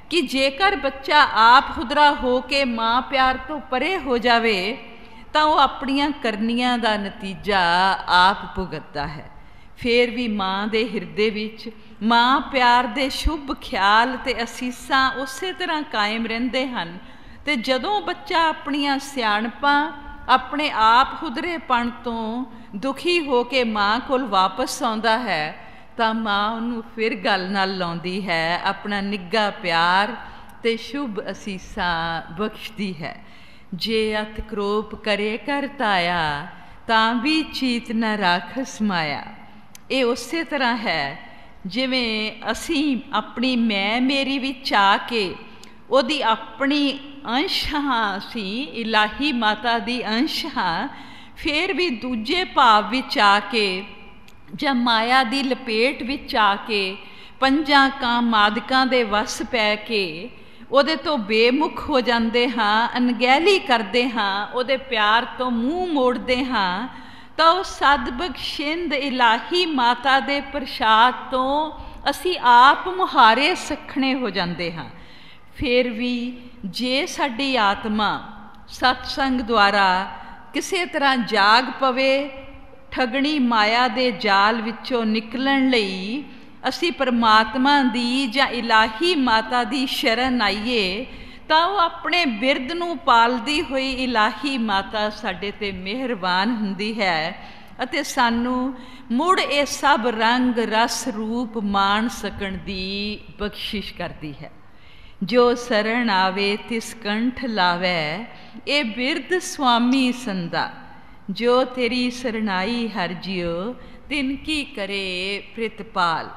ਕਿ ਜੇਕਰ ਬੱਚਾ ਆਪ ਹੁਦਰਾ ਹੋ ਕੇ ਮਾਂ ਪਿਆਰ ਤੋਂ ਪਰੇ ਹੋ ਜਾਵੇ ਤਾਂ ਉਹ ਆਪਣੀਆਂ ਕਰਨੀਆਂ ਦਾ ਨਤੀਜਾ ਆਪ ਭੁਗਤਦਾ ਹੈ। ਫਿਰ ਵੀ ਮਾਂ ਦੇ ਹਿਰਦੇ ਵਿੱਚ ਮਾਂ ਪਿਆਰ ਦੇ ਸ਼ੁਭ ਖਿਆਲ ਤੇ ਅਸੀਸਾਂ ਉਸੇ ਤਰ੍ਹਾਂ ਕਾਇਮ ਰਹਿੰਦੇ ਹਨ। ਤੇ ਜਦੋਂ ਬੱਚਾ ਆਪਣੀਆਂ ਸਿਆਣਪਾਂ ਆਪਣੇ ਆਪ ਹੁਦਰੇਪਣ ਤੋਂ ਦੁਖੀ ਹੋ ਕੇ ਮਾਂ ਕੋਲ ਵਾਪਸ ਆਉਂਦਾ ਹੈ ਤਾਂ ਮਾਂ ਉਹਨੂੰ ਫਿਰ ਗੱਲ ਨਾਲ ਲਾਉਂਦੀ ਹੈ, ਆਪਣਾ ਨਿੱਘਾ ਪਿਆਰ ਤੇ ਸ਼ੁਭ ਅਸੀਸਾਂ ਬਖਸ਼ਦੀ ਹੈ। ਜੇ ਅਤ ਕਰੋਪ ਕਰੇ ਕਰ ਤਾਇਆ ਤਾਂ ਵੀ ਚੀਤ ਨ ਰਾਖਸ ਮਾਇਆ। ਇਹ ਉਸੇ ਤਰ੍ਹਾਂ ਹੈ ਜਿਵੇਂ ਅਸੀਂ ਆਪਣੀ ਮੈਂ ਮੇਰੀ ਵਿੱਚ ਆ ਕੇ ਉਹਦੀ ਆਪਣੀ ਅੰਸ਼ ਹਾਂ, ਅਸੀਂ ਇਲਾਹੀ ਮਾਤਾ ਦੀ ਅੰਸ਼ ਹਾਂ, ਫਿਰ ਵੀ ਦੂਜੇ ਭਾਵ ਵਿੱਚ ਆ ਕੇ ਜਾਂ ਮਾਇਆ ਦੀ ਲਪੇਟ ਵਿੱਚ ਆ ਕੇ ਪੰਜਾਂ ਕਾਮਾਦਿਕਾਂ ਦੇ ਵਸ ਪੈ ਕੇ ਉਹਦੇ ਤੋਂ ਬੇਮੁਖ ਹੋ ਜਾਂਦੇ ਹਾਂ, ਅਣਗਹਿਲੀ ਕਰਦੇ ਹਾਂ, ਉਹਦੇ ਪਿਆਰ ਤੋਂ ਮੂੰਹ ਮੋੜਦੇ ਹਾਂ, ਤਾਂ ਉਹ ਸਦਬਖਸ਼ਿੰਦ ਇਲਾਹੀ ਮਾਤਾ ਦੇ ਪ੍ਰਸ਼ਾਦ ਤੋਂ ਅਸੀਂ ਆਪ ਮੁਹਾਰੇ ਸੱਖਣੇ ਹੋ ਜਾਂਦੇ ਹਾਂ। ਫਿਰ ਵੀ ਜੇ ਸਾਡੀ ਆਤਮਾ ਸਤਸੰਗ ਦੁਆਰਾ ਕਿਸੇ ਤਰ੍ਹਾਂ ਜਾਗ ਪਵੇ, ਠਗਣੀ ਮਾਇਆ ਦੇ ਜਾਲ ਵਿੱਚੋਂ ਨਿਕਲਣ ਲਈ ਅਸੀਂ ਪਰਮਾਤਮਾ ਦੀ ਜਾਂ ਇਲਾਹੀ ਮਾਤਾ ਦੀ ਸ਼ਰਨ ਆਈਏ, ਤਾਂ ਉਹ ਆਪਣੇ ਬਿਰਦ ਨੂੰ ਪਾਲਦੀ ਹੋਈ ਇਲਾਹੀ ਮਾਤਾ ਸਾਡੇ 'ਤੇ ਮਿਹਰਬਾਨ ਹੁੰਦੀ ਹੈ ਅਤੇ ਸਾਨੂੰ ਮੁੜ ਇਹ ਸਭ ਰੰਗ ਰਸ ਰੂਪ ਮਾਣ ਸਕਣ ਦੀ ਬਖਸ਼ਿਸ਼ ਕਰਦੀ ਹੈ। ਜੋ ਸਰਣ ਆਵੇ ਤਿਸ ਕੰਠ ਲਾਵੈ, ਇਹ ਬਿਰਦ ਸੁਆਮੀ ਸੰਦਾ। ਜੋ ਤੇਰੀ ਸਰਣਾਈ ਹਰ ਜਿਉ, ਤਿਨ ਕੀ ਕਰੇ ਪ੍ਰਿਤਪਾਲ।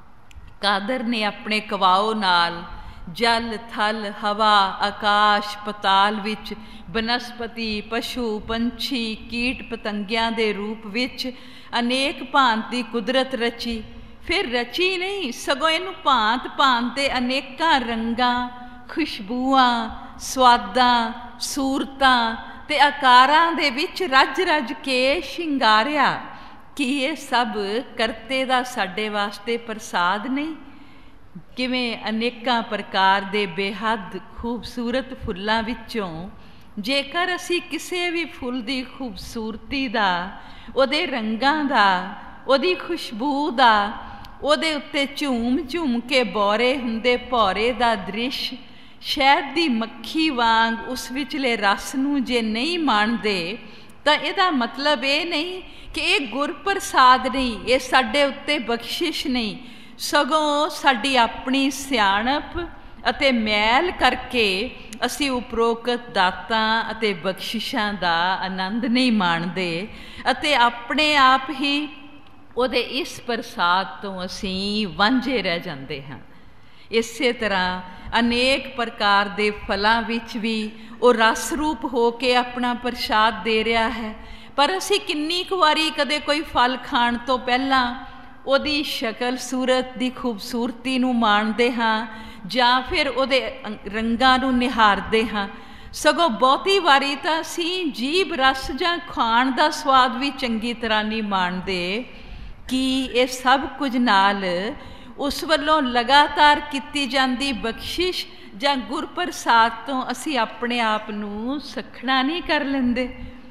ਕਾਦਰ ਨੇ ਆਪਣੇ ਕਵਾਓ ਨਾਲ ਜਲ ਥਲ ਹਵਾ ਆਕਾਸ਼ ਪਤਾਲ ਵਿੱਚ ਬਨਸਪਤੀ ਪਸ਼ੂ ਪੰਛੀ ਕੀਟ ਪਤੰਗਿਆਂ ਦੇ ਰੂਪ ਵਿੱਚ ਅਨੇਕ ਭਾਂਤ ਦੀ ਕੁਦਰਤ ਰਚੀ। ਫਿਰ ਰਚੀ ਨਹੀਂ, ਸਗੋਂ ਇਹਨੂੰ ਭਾਂਤ ਭਾਂਤ ਦੇ ਅਨੇਕਾਂ ਰੰਗਾਂ ਖੁਸ਼ਬੂਆਂ ਸਵਾਦਾਂ ਸੂਰਤਾਂ ਤੇ ਆਕਾਰਾਂ ਦੇ ਵਿੱਚ ਰੱਜ ਰੱਜ ਕੇ ਸ਼ਿੰਗਾਰਿਆ। ਕੀ ਇਹ ਸਭ ਕਰਤੇ ਦਾ ਸਾਡੇ ਵਾਸਤੇ ਪ੍ਰਸਾਦ ਨਹੀਂ? ਕਿਵੇਂ ਅਨੇਕਾਂ ਪ੍ਰਕਾਰ ਦੇ ਬੇਹੱਦ ਖੂਬਸੂਰਤ ਫੁੱਲਾਂ ਵਿੱਚੋਂ ਜੇਕਰ ਅਸੀਂ ਕਿਸੇ ਵੀ ਫੁੱਲ ਦੀ ਖੂਬਸੂਰਤੀ ਦਾ, ਉਹਦੇ ਰੰਗਾਂ ਦਾ, ਉਹਦੀ ਖੁਸ਼ਬੂ ਦਾ, ਉਹਦੇ ਉੱਤੇ ਝੂਮ ਝੂਮ ਕੇ ਬੋਰੇ ਹੁੰਦੇ ਭੌਰੇ ਦਾ ਦ੍ਰਿਸ਼, ਸ਼ਹਿਦ ਦੀ ਮੱਖੀ ਵਾਂਗ ਉਸ ਵਿਚਲੇ ਰਸ ਨੂੰ ਜੇ ਨਹੀਂ ਮਾਣਦੇ ਤਾਂ ਇਹਦਾ ਮਤਲਬ ਇਹ ਨਹੀਂ ਕਿ ਇਹ ਗੁਰਪ੍ਰਸਾਦ ਨਹੀਂ, ਇਹ ਸਾਡੇ ਉੱਤੇ ਬਖਸ਼ਿਸ਼ ਨਹੀਂ, ਸਗੋਂ ਸਾਡੀ ਆਪਣੀ ਸਿਆਣਪ ਅਤੇ ਮੈਲ ਕਰਕੇ ਅਸੀਂ ਉਪਰੋਕਤ ਦਾਤਾਂ ਅਤੇ ਬਖਸ਼ਿਸ਼ਾਂ ਦਾ ਆਨੰਦ ਨਹੀਂ ਮਾਣਦੇ ਅਤੇ ਆਪਣੇ ਆਪ ਹੀ ਉਹਦੇ ਇਸ ਪ੍ਰਸਾਦ ਤੋਂ ਅਸੀਂ ਵਾਂਝੇ ਰਹਿ ਜਾਂਦੇ ਹਾਂ। ਇਸੇ ਤਰ੍ਹਾਂ ਅਨੇਕ ਪ੍ਰਕਾਰ ਦੇ ਫਲਾਂ ਵਿੱਚ ਵੀ ਉਹ ਰਸ ਰੂਪ ਹੋ ਕੇ ਆਪਣਾ ਪ੍ਰਸ਼ਾਦ ਦੇ ਰਿਹਾ ਹੈ, ਪਰ ਅਸੀਂ ਕਿੰਨੀ ਕੁ ਵਾਰੀ ਕਦੇ ਕੋਈ ਫਲ ਖਾਣ ਤੋਂ ਪਹਿਲਾਂ ਉਹਦੀ ਸ਼ਕਲ ਸੂਰਤ ਦੀ ਖੂਬਸੂਰਤੀ ਨੂੰ ਮਾਣਦੇ ਹਾਂ ਜਾਂ ਫਿਰ ਉਹਦੇ ਰੰਗਾਂ ਨੂੰ ਨਿਹਾਰਦੇ ਹਾਂ। ਸਗੋਂ ਬਹੁਤੀ ਵਾਰੀ ਤਾਂ ਅਸੀਂ ਜੀਭ ਰਸ ਜਾਂ ਖਾਣ ਦਾ ਸਵਾਦ ਵੀ ਚੰਗੀ ਤਰ੍ਹਾਂ ਨਹੀਂ ਮਾਣਦੇ ਕਿ ਇਹ ਸਭ ਕੁਝ ਨਾਲ ਉਸ ਵੱਲੋਂ ਲਗਾਤਾਰ ਕੀਤੀ ਜਾਂਦੀ ਬਖਸ਼ਿਸ਼ ਜਾਂ ਗੁਰਪ੍ਰਸਾਦ ਤੋਂ ਅਸੀਂ ਆਪਣੇ ਆਪ ਨੂੰ ਸੱਖਣਾ ਨਹੀਂ ਕਰ ਲੈਂਦੇ।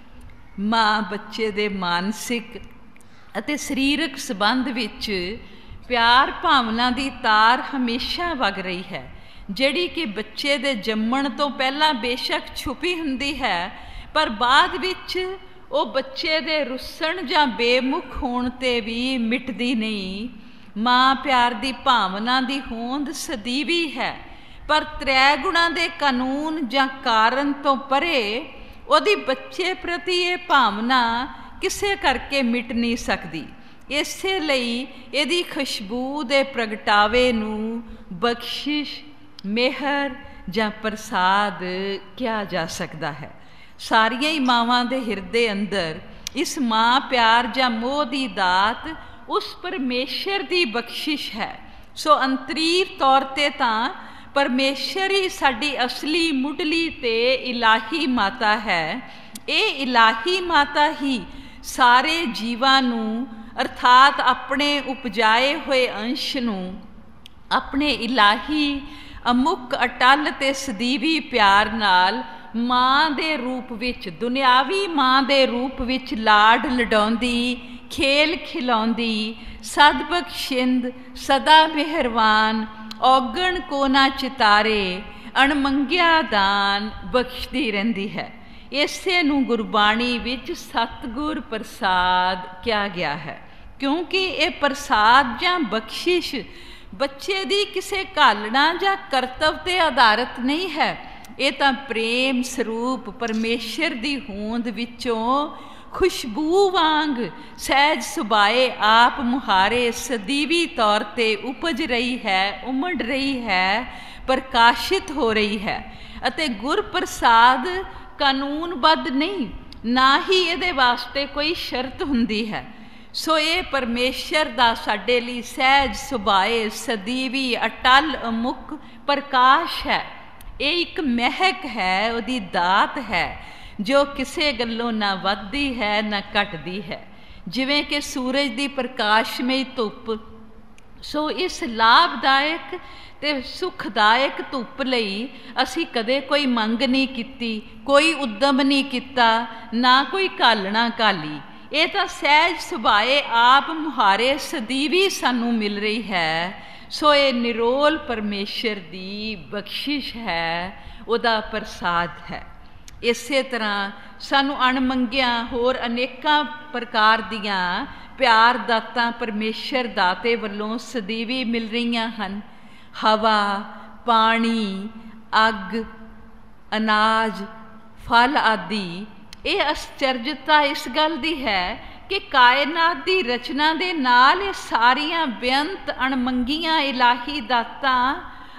ਮਾਂ ਬੱਚੇ ਦੇ ਮਾਨਸਿਕ ਅਤੇ ਸਰੀਰਕ ਸੰਬੰਧ ਵਿੱਚ ਪਿਆਰ ਭਾਵਨਾ ਦੀ ਤਾਰ ਹਮੇਸ਼ਾ ਵਗ ਰਹੀ ਹੈ, ਜਿਹੜੀ ਕਿ ਬੱਚੇ ਦੇ ਜੰਮਣ ਤੋਂ ਪਹਿਲਾਂ ਬੇਸ਼ੱਕ ਛੁਪੀ ਹੁੰਦੀ ਹੈ, ਪਰ ਬਾਅਦ ਵਿੱਚ ਉਹ ਬੱਚੇ ਦੇ ਰੁੱਸਣ ਜਾਂ ਬੇਮੁਖ ਹੋਣ 'ਤੇ ਵੀ ਮਿਟਦੀ ਨਹੀਂ। ਮਾਂ ਪਿਆਰ ਦੀ ਭਾਵਨਾ ਦੀ ਹੋਂਦ ਸਦੀਵੀ ਹੈ, ਪਰ ਤ੍ਰੈ ਗੁਣਾਂ ਦੇ ਕਾਨੂੰਨ ਜਾਂ ਕਾਰਨ ਤੋਂ ਪਰੇ ਉਹਦੀ ਬੱਚੇ ਪ੍ਰਤੀ ਇਹ ਭਾਵਨਾ ਕਿਸੇ ਕਰਕੇ ਮਿਟ ਨਹੀਂ ਸਕਦੀ। ਇਸੇ ਲਈ ਇਹਦੀ ਖੁਸ਼ਬੂ ਦੇ ਪ੍ਰਗਟਾਵੇ ਨੂੰ ਬਖਸ਼ਿਸ਼, ਮਿਹਰ ਜਾਂ ਪ੍ਰਸਾਦ ਕਿਹਾ ਜਾ ਸਕਦਾ ਹੈ। ਸਾਰੀਆਂ ਹੀ ਮਾਵਾਂ ਦੇ ਹਿਰਦੇ ਅੰਦਰ ਇਸ ਮਾਂ ਪਿਆਰ ਜਾਂ ਮੋਹ ਦੀ ਦਾਤ ਉਸ ਪਰਮੇਸ਼ਰ ਦੀ ਬਖਸ਼ਿਸ਼ ਹੈ। ਸੋ ਅੰਤਰੀਵ ਤੌਰ 'ਤੇ ਤਾਂ ਪਰਮੇਸ਼ਰ ਹੀ ਸਾਡੀ ਅਸਲੀ ਮੁੱਢਲੀ ਤੇ ਇਲਾਹੀ ਮਾਤਾ ਹੈ। ਇਹ ਇਲਾਹੀ ਮਾਤਾ ਹੀ ਸਾਰੇ ਜੀਵਾਂ ਨੂੰ ਅਰਥਾਤ ਆਪਣੇ ਉਪਜਾਏ ਹੋਏ ਅੰਸ਼ ਨੂੰ ਆਪਣੇ ਇਲਾਹੀ ਅਮੁੱਕ ਅਟੱਲ ਤੇ ਸਦੀਵੀ ਪਿਆਰ ਨਾਲ ਮਾਂ ਦੇ ਰੂਪ ਵਿੱਚ, ਦੁਨਿਆਵੀ ਮਾਂ ਦੇ ਰੂਪ ਵਿੱਚ ਲਾਡ ਲਡਾਉਂਦੀ, ਖੇਲ ਖਿਲਾਉਂਦੀ, ਸਦਬਖਸ਼ਿੰਦ, ਸਦਾ ਮਿਹਰਬਾਨ, ਔਗਣ ਕੋ ਨਾ ਚਿਤਾਰੇ, ਅਣਮੰਗਿਆ ਦਾਨ ਬਖਸ਼ਦੀ ਰਹਿੰਦੀ ਹੈ। ਇਸੇ ਨੂੰ ਗੁਰਬਾਣੀ ਵਿੱਚ ਸਤਿਗੁਰ ਪ੍ਰਸਾਦ ਕਿਹਾ ਗਿਆ ਹੈ, ਕਿਉਂਕਿ ਇਹ ਪ੍ਰਸਾਦ ਜਾਂ ਬਖਸ਼ਿਸ਼ ਬੱਚੇ ਦੀ ਕਿਸੇ ਘਾਲਣਾ ਜਾਂ ਕਰਤੱਵ 'ਤੇ ਆਧਾਰਿਤ ਨਹੀਂ ਹੈ। ਇਹ ਤਾਂ ਪ੍ਰੇਮ ਸਰੂਪ ਪਰਮੇਸ਼ਰ ਦੀ ਹੋਂਦ ਵਿੱਚੋਂ ਖੁਸ਼ਬੂ ਵਾਂਗ ਸਹਿਜ ਸੁਭਾਏ ਆਪ ਮੁਹਾਰੇ ਸਦੀਵੀ ਤੌਰ 'ਤੇ ਉਪਜ ਰਹੀ ਹੈ, ਉਮੜ ਰਹੀ ਹੈ, ਪ੍ਰਕਾਸ਼ਿਤ ਹੋ ਰਹੀ ਹੈ। ਅਤੇ ਗੁਰਪ੍ਰਸਾਦ ਕਾਨੂੰਨਬੱਧ ਨਹੀਂ, ਨਾ ਹੀ ਇਹਦੇ ਵਾਸਤੇ ਕੋਈ ਸ਼ਰਤ ਹੁੰਦੀ ਹੈ। ਸੋ ਇਹ ਪਰਮੇਸ਼ਰ ਦਾ ਸਾਡੇ ਲਈ ਸਹਿਜ ਸੁਭਾਏ ਸਦੀਵੀ ਅਟੱਲ ਅਮੁੱਕ ਪ੍ਰਕਾਸ਼ ਹੈ। ਇਹ ਇੱਕ ਮਹਿਕ ਹੈ, ਉਹਦੀ ਦਾਤ ਹੈ, ਜੋ ਕਿਸੇ ਗੱਲੋਂ ਨਾ ਵੱਧਦੀ ਹੈ ਨਾ ਘਟਦੀ ਹੈ। ਜਿਵੇਂ ਕਿ ਸੂਰਜ ਦੀ ਪ੍ਰਕਾਸ਼ਮਈ ਧੁੱਪ, ਸੋ ਇਸ ਲਾਭਦਾਇਕ ਤੇ ਸੁਖਦਾਇਕ ਧੁੱਪ ਲਈ ਅਸੀਂ ਕਦੇ ਕੋਈ ਮੰਗ ਨਹੀਂ ਕੀਤੀ, ਕੋਈ ਉਦਮ ਨਹੀਂ ਕੀਤਾ, ਨਾ ਕੋਈ ਘਾਲਣਾ ਘਾਲੀ। ਇਹ ਤਾਂ ਸਹਿਜ ਸੁਭਾਏ ਆਪ ਮੁਹਾਰੇ ਸਦੀਵੀ ਸਾਨੂੰ ਮਿਲ ਰਹੀ ਹੈ। ਸੋ ਇਹ ਨਿਰੋਲ ਪਰਮੇਸ਼ਰ ਦੀ ਬਖਸ਼ਿਸ਼ ਹੈ, ਉਹਦਾ ਪ੍ਰਸਾਦ ਹੈ। ਇਸੇ ਤਰ੍ਹਾਂ ਸਾਨੂੰ ਅਣਮੰਗਿਆਂ ਹੋਰ ਅਨੇਕਾਂ ਪ੍ਰਕਾਰ ਦੀਆਂ ਪਿਆਰ ਦਾਤਾਂ ਪਰਮੇਸ਼ਰ ਦਾਤੇ ਵੱਲੋਂ ਸਦੀਵੀ ਮਿਲ ਰਹੀਆਂ ਹਨ। ਹਵਾ, ਪਾਣੀ, ਅੱਗ, ਅਨਾਜ, ਫਲ ਆਦਿ। ਇਹ ਅਸਚਰਜਤਾ ਇਸ ਗੱਲ ਦੀ ਹੈ ਕਿ ਕਾਇਨਾਤ ਦੀ ਰਚਨਾ ਦੇ ਨਾਲ ਇਹ ਸਾਰੀਆਂ ਬੇਅੰਤ ਅਣਮੰਗੀਆਂ ਇਲਾਹੀ ਦਾਤਾਂ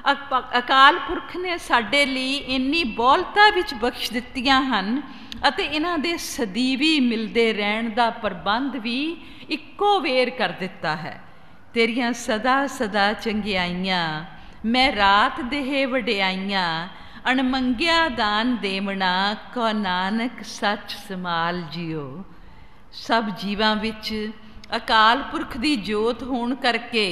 ਅਕਾਲ ਪੁਰਖ ਨੇ ਸਾਡੇ ਲਈ ਇੰਨੀ ਬਹੁਲਤਾ ਵਿੱਚ ਬਖਸ਼ ਦਿੱਤੀਆਂ ਹਨ, ਅਤੇ ਇਹਨਾਂ ਦੇ ਸਦੀਵੀ ਮਿਲਦੇ ਰਹਿਣ ਦਾ ਪ੍ਰਬੰਧ ਵੀ ਇੱਕੋ ਵੇਰ ਕਰ ਦਿੱਤਾ ਹੈ। ਤੇਰੀਆਂ ਸਦਾ ਸਦਾ ਚੰਗਿਆਈਆਂ, ਮੈਂ ਰਾਤ ਦੇਹ ਵਡਿਆਈਆਂ, ਅਣਮੰਗਿਆ ਦਾਨ ਦੇਵਣਾ, ਕੋ ਨਾਨਕ ਸੱਚ ਸਮਾਲ ਜਿਓ। ਸਭ ਜੀਵਾਂ ਵਿੱਚ ਅਕਾਲ ਪੁਰਖ ਦੀ ਜੋਤ ਹੋਣ ਕਰਕੇ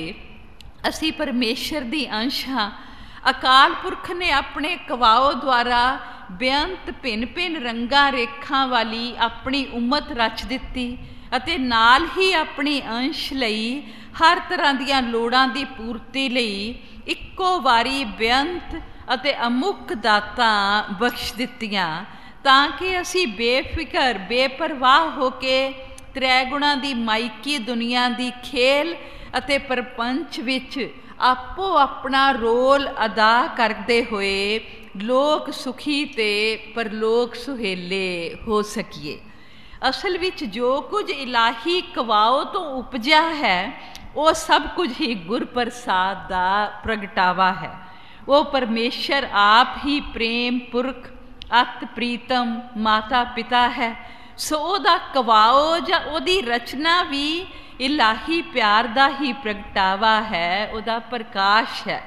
ਅਸੀਂ ਪਰਮੇਸ਼ਰ ਦੀ ਅੰਸ਼ ਹਾਂ। ਅਕਾਲ ਪੁਰਖ ਨੇ ਆਪਣੇ ਕਵਾਓ ਦੁਆਰਾ ਬੇਅੰਤ ਭਿੰਨ ਭਿੰਨ ਰੰਗਾਂ ਰੇਖਾਂ ਵਾਲੀ ਆਪਣੀ ਉਮਤ ਰਚ ਦਿੱਤੀ, ਅਤੇ ਨਾਲ ਹੀ ਆਪਣੀ ਅੰਸ਼ ਲਈ ਹਰ ਤਰ੍ਹਾਂ ਦੀਆਂ ਲੋੜਾਂ ਦੀ ਪੂਰਤੀ ਲਈ ਇੱਕੋ ਵਾਰੀ ਬੇਅੰਤ ਅਤੇ ਅਮੁੱਕ ਦਾਤਾਂ ਬਖਸ਼ ਦਿੱਤੀਆਂ, ਤਾਂ ਕਿ ਅਸੀਂ ਬੇਫਿਕਰ ਬੇਪਰਵਾਹ ਹੋ ਕੇ ਤ੍ਰੈਗੁਣਾ ਦੀ ਮਾਇਕੀ ਦੁਨੀਆ ਦੀ ਖੇਲ ਅਤੇ ਪ੍ਰਪੰਚ ਵਿੱਚ ਆਪੋ ਆਪਣਾ ਰੋਲ ਅਦਾ ਕਰਦੇ ਹੋਏ ਲੋਕ ਸੁਖੀ ਤੇ ਪਰਲੋਕ ਸੁਹੇਲੇ ਹੋ ਸਕੀਏ। ਅਸਲ ਵਿੱਚ ਜੋ ਕੁਝ ਇਲਾਹੀ ਕਵਾਓ ਤੋਂ ਉਪਜਿਆ ਹੈ, ਉਹ ਸਭ ਕੁਝ ਹੀ ਗੁਰਪ੍ਰਸਾਦ ਦਾ ਪ੍ਰਗਟਾਵਾ ਹੈ। ਉਹ ਪਰਮੇਸ਼ਰ ਆਪ ਹੀ ਪ੍ਰੇਮ ਪੁਰਖ, ਅਤ ਪ੍ਰੀਤਮ ਮਾਤਾ ਪਿਤਾ ਹੈ। ਸੋ ਉਹਦਾ ਕਵਾਓ ਜਾਂ ਉਹਦੀ ਰਚਨਾ ਵੀ ਇਲਾਹੀ ਪਿਆਰ ਦਾ ਹੀ ਪ੍ਰਗਟਾਵਾ ਹੈ, ਉਹਦਾ ਪ੍ਰਕਾਸ਼ ਹੈ।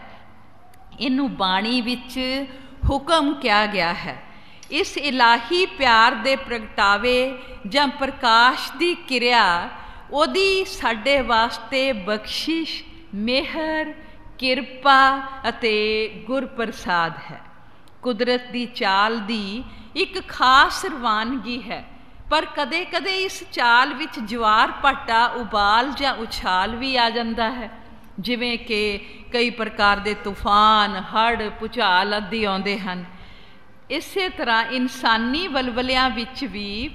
ਇਹਨੂੰ ਬਾਣੀ ਵਿੱਚ ਹੁਕਮ ਕਿਹਾ ਗਿਆ ਹੈ। ਇਸ ਇਲਾਹੀ ਪਿਆਰ ਦੇ ਪ੍ਰਗਟਾਵੇ ਜਾਂ ਪ੍ਰਕਾਸ਼ ਦੀ ਕਿਰਿਆ ਉਹਦੀ ਸਾਡੇ ਵਾਸਤੇ ਬਖਸ਼ਿਸ਼, ਮਿਹਰ, ਕਿਰਪਾ ਅਤੇ ਗੁਰਪ੍ਰਸਾਦ ਹੈ। ਕੁਦਰਤ ਦੀ ਚਾਲ ਦੀ ਇੱਕ ਖਾਸ ਰਵਾਨਗੀ ਹੈ, ਪਰ ਕਦੇ-ਕਦੇ ਇਸ ਚਾਲ ਵਿੱਚ ਜਵਾਰ ਭਾਟਾ, ਉਬਾਲ ਜਾਂ ਉਛਾਲ ਵੀ ਆ ਜਾਂਦਾ ਹੈ। ਜਿਵੇਂ ਕਿ ਕਈ ਪ੍ਰਕਾਰ ਦੇ ਤੂਫਾਨ, ਹੜ੍ਹ, ਭੁਚਾਲ ਆਦਿ ਆਉਂਦੇ ਹਨ। ਇਸੇ ਤਰ੍ਹਾਂ ਇਨਸਾਨੀ ਵਲਵਲਿਆਂ ਵਿੱਚ ਵੀ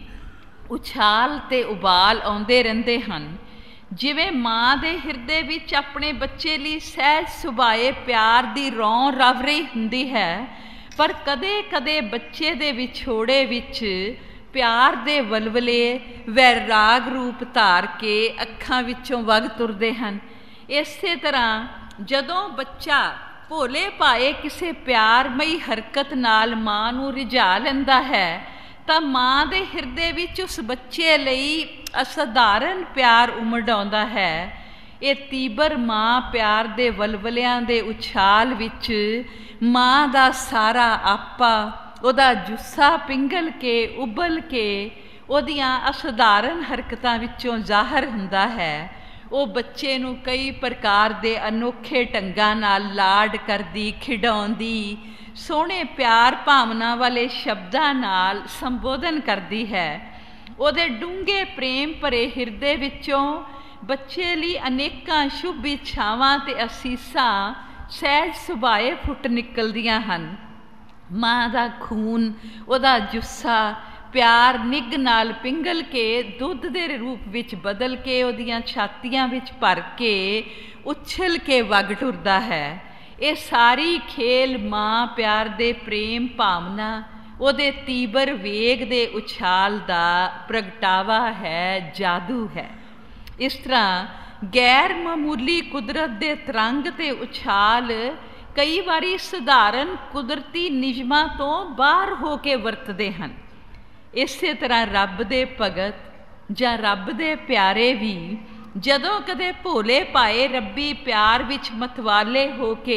ਉਛਾਲ ਤੇ ਉਬਾਲ ਆਉਂਦੇ ਰਹਿੰਦੇ ਹਨ। ਜਿਵੇਂ ਮਾਂ ਦੇ ਹਿਰਦੇ ਵਿੱਚ ਆਪਣੇ ਬੱਚੇ ਲਈ ਸਹਿਜ ਸੁਭਾਏ ਪਿਆਰ ਦੀ ਰੌਂ ਰਵ ਰਹੀ ਹੁੰਦੀ ਹੈ, ਪਰ ਕਦੇ-ਕਦੇ ਬੱਚੇ ਦੇ ਵਿਛੋੜੇ ਵਿੱਚ ਪਿਆਰ ਦੇ ਵਲਵਲੇ ਵੈਰਾਗ ਰੂਪ ਧਾਰ ਕੇ ਅੱਖਾਂ ਵਿੱਚੋਂ ਵਗ ਤੁਰਦੇ ਹਨ। ਇਸੇ ਤਰ੍ਹਾਂ ਜਦੋਂ ਬੱਚਾ ਭੋਲੇ ਭਾਏ ਕਿਸੇ ਪਿਆਰਮਈ ਹਰਕਤ ਨਾਲ ਮਾਂ ਨੂੰ ਰਿਝਾ ਲੈਂਦਾ ਹੈ, ਤਾਂ ਮਾਂ ਦੇ ਹਿਰਦੇ ਵਿੱਚ ਉਸ ਬੱਚੇ ਲਈ ਅਸਾਧਾਰਨ ਪਿਆਰ ਉਮੜ ਆਉਂਦਾ ਹੈ। ਇਹ ਤੀਬਰ ਮਾਂ ਪਿਆਰ ਦੇ ਵਲਵਲਿਆਂ ਦੇ ਉਛਾਲ ਵਿੱਚ ਮਾਂ ਦਾ ਸਾਰਾ ਆਪਾ, ਉਹਦਾ ਜੁੱਸਾ ਪਿੰਗਲ ਕੇ ਉਬਲ ਕੇ ਉਹਦੀਆਂ ਅਸਾਧਾਰਨ ਹਰਕਤਾਂ ਵਿੱਚੋਂ ਜ਼ਾਹਰ ਹੁੰਦਾ ਹੈ। ਉਹ ਬੱਚੇ ਨੂੰ ਕਈ ਪ੍ਰਕਾਰ ਦੇ ਅਨੋਖੇ ਢੰਗਾਂ ਨਾਲ ਲਾਡ ਕਰਦੀ, ਖਿਡਾਉਂਦੀ, ਸੋਹਣੇ ਪਿਆਰ ਭਾਵਨਾ ਵਾਲੇ ਸ਼ਬਦਾਂ ਨਾਲ ਸੰਬੋਧਨ ਕਰਦੀ ਹੈ। ਉਹਦੇ ਡੂੰਘੇ ਪ੍ਰੇਮ ਭਰੇ ਹਿਰਦੇ ਵਿੱਚੋਂ ਬੱਚੇ ਲਈ ਅਨੇਕਾਂ ਸ਼ੁਭ ਇੱਛਾਵਾਂ ਤੇ ਅਸੀਸਾਂ ਸਹਿਜ ਸੁਭਾਏ ਫੁੱਟ ਨਿਕਲਦੀਆਂ ਹਨ। ਮਾਂ ਦਾ ਖੂਨ, ਉਹਦਾ ਜੁੱਸਾ ਪਿਆਰ ਨਿੱਘ ਨਾਲ ਪਿੰਗਲ ਕੇ ਦੁੱਧ ਦੇ ਰੂਪ ਵਿੱਚ ਬਦਲ ਕੇ ਉਹਦੀਆਂ ਛਾਤੀਆਂ ਵਿੱਚ ਭਰ ਕੇ ਉਛਲ ਕੇ ਵਗ ਟੁਰਦਾ ਹੈ। ਇਹ ਸਾਰੀ ਖੇਲ ਮਾਂ ਪਿਆਰ ਦੇ ਪ੍ਰੇਮ ਭਾਵਨਾ, ਉਹਦੇ ਤੀਬਰ ਵੇਗ ਦੇ ਉਛਾਲ ਦਾ ਪ੍ਰਗਟਾਵਾ ਹੈ, ਜਾਦੂ ਹੈ। ਇਸ ਤਰ੍ਹਾਂ ਗੈਰ ਮਾਮੂਲੀ ਕੁਦਰਤ ਦੇ ਤਰੰਗ ਤੇ ਉਛਾਲ ਕਈ ਵਾਰੀ ਸਧਾਰਨ ਕੁਦਰਤੀ ਨਿਯਮਾਂ ਤੋਂ ਬਾਹਰ ਹੋ ਕੇ ਵਰਤਦੇ ਹਨ। ਇਸੇ ਤਰ੍ਹਾਂ ਰੱਬ ਦੇ ਭਗਤ ਜਾਂ ਰੱਬ ਦੇ ਪਿਆਰੇ ਵੀ ਜਦੋਂ ਕਦੇ ਭੋਲੇ ਭਾਏ ਰੱਬੀ ਪਿਆਰ ਵਿੱਚ ਮਤਵਾਲੇ ਹੋ ਕੇ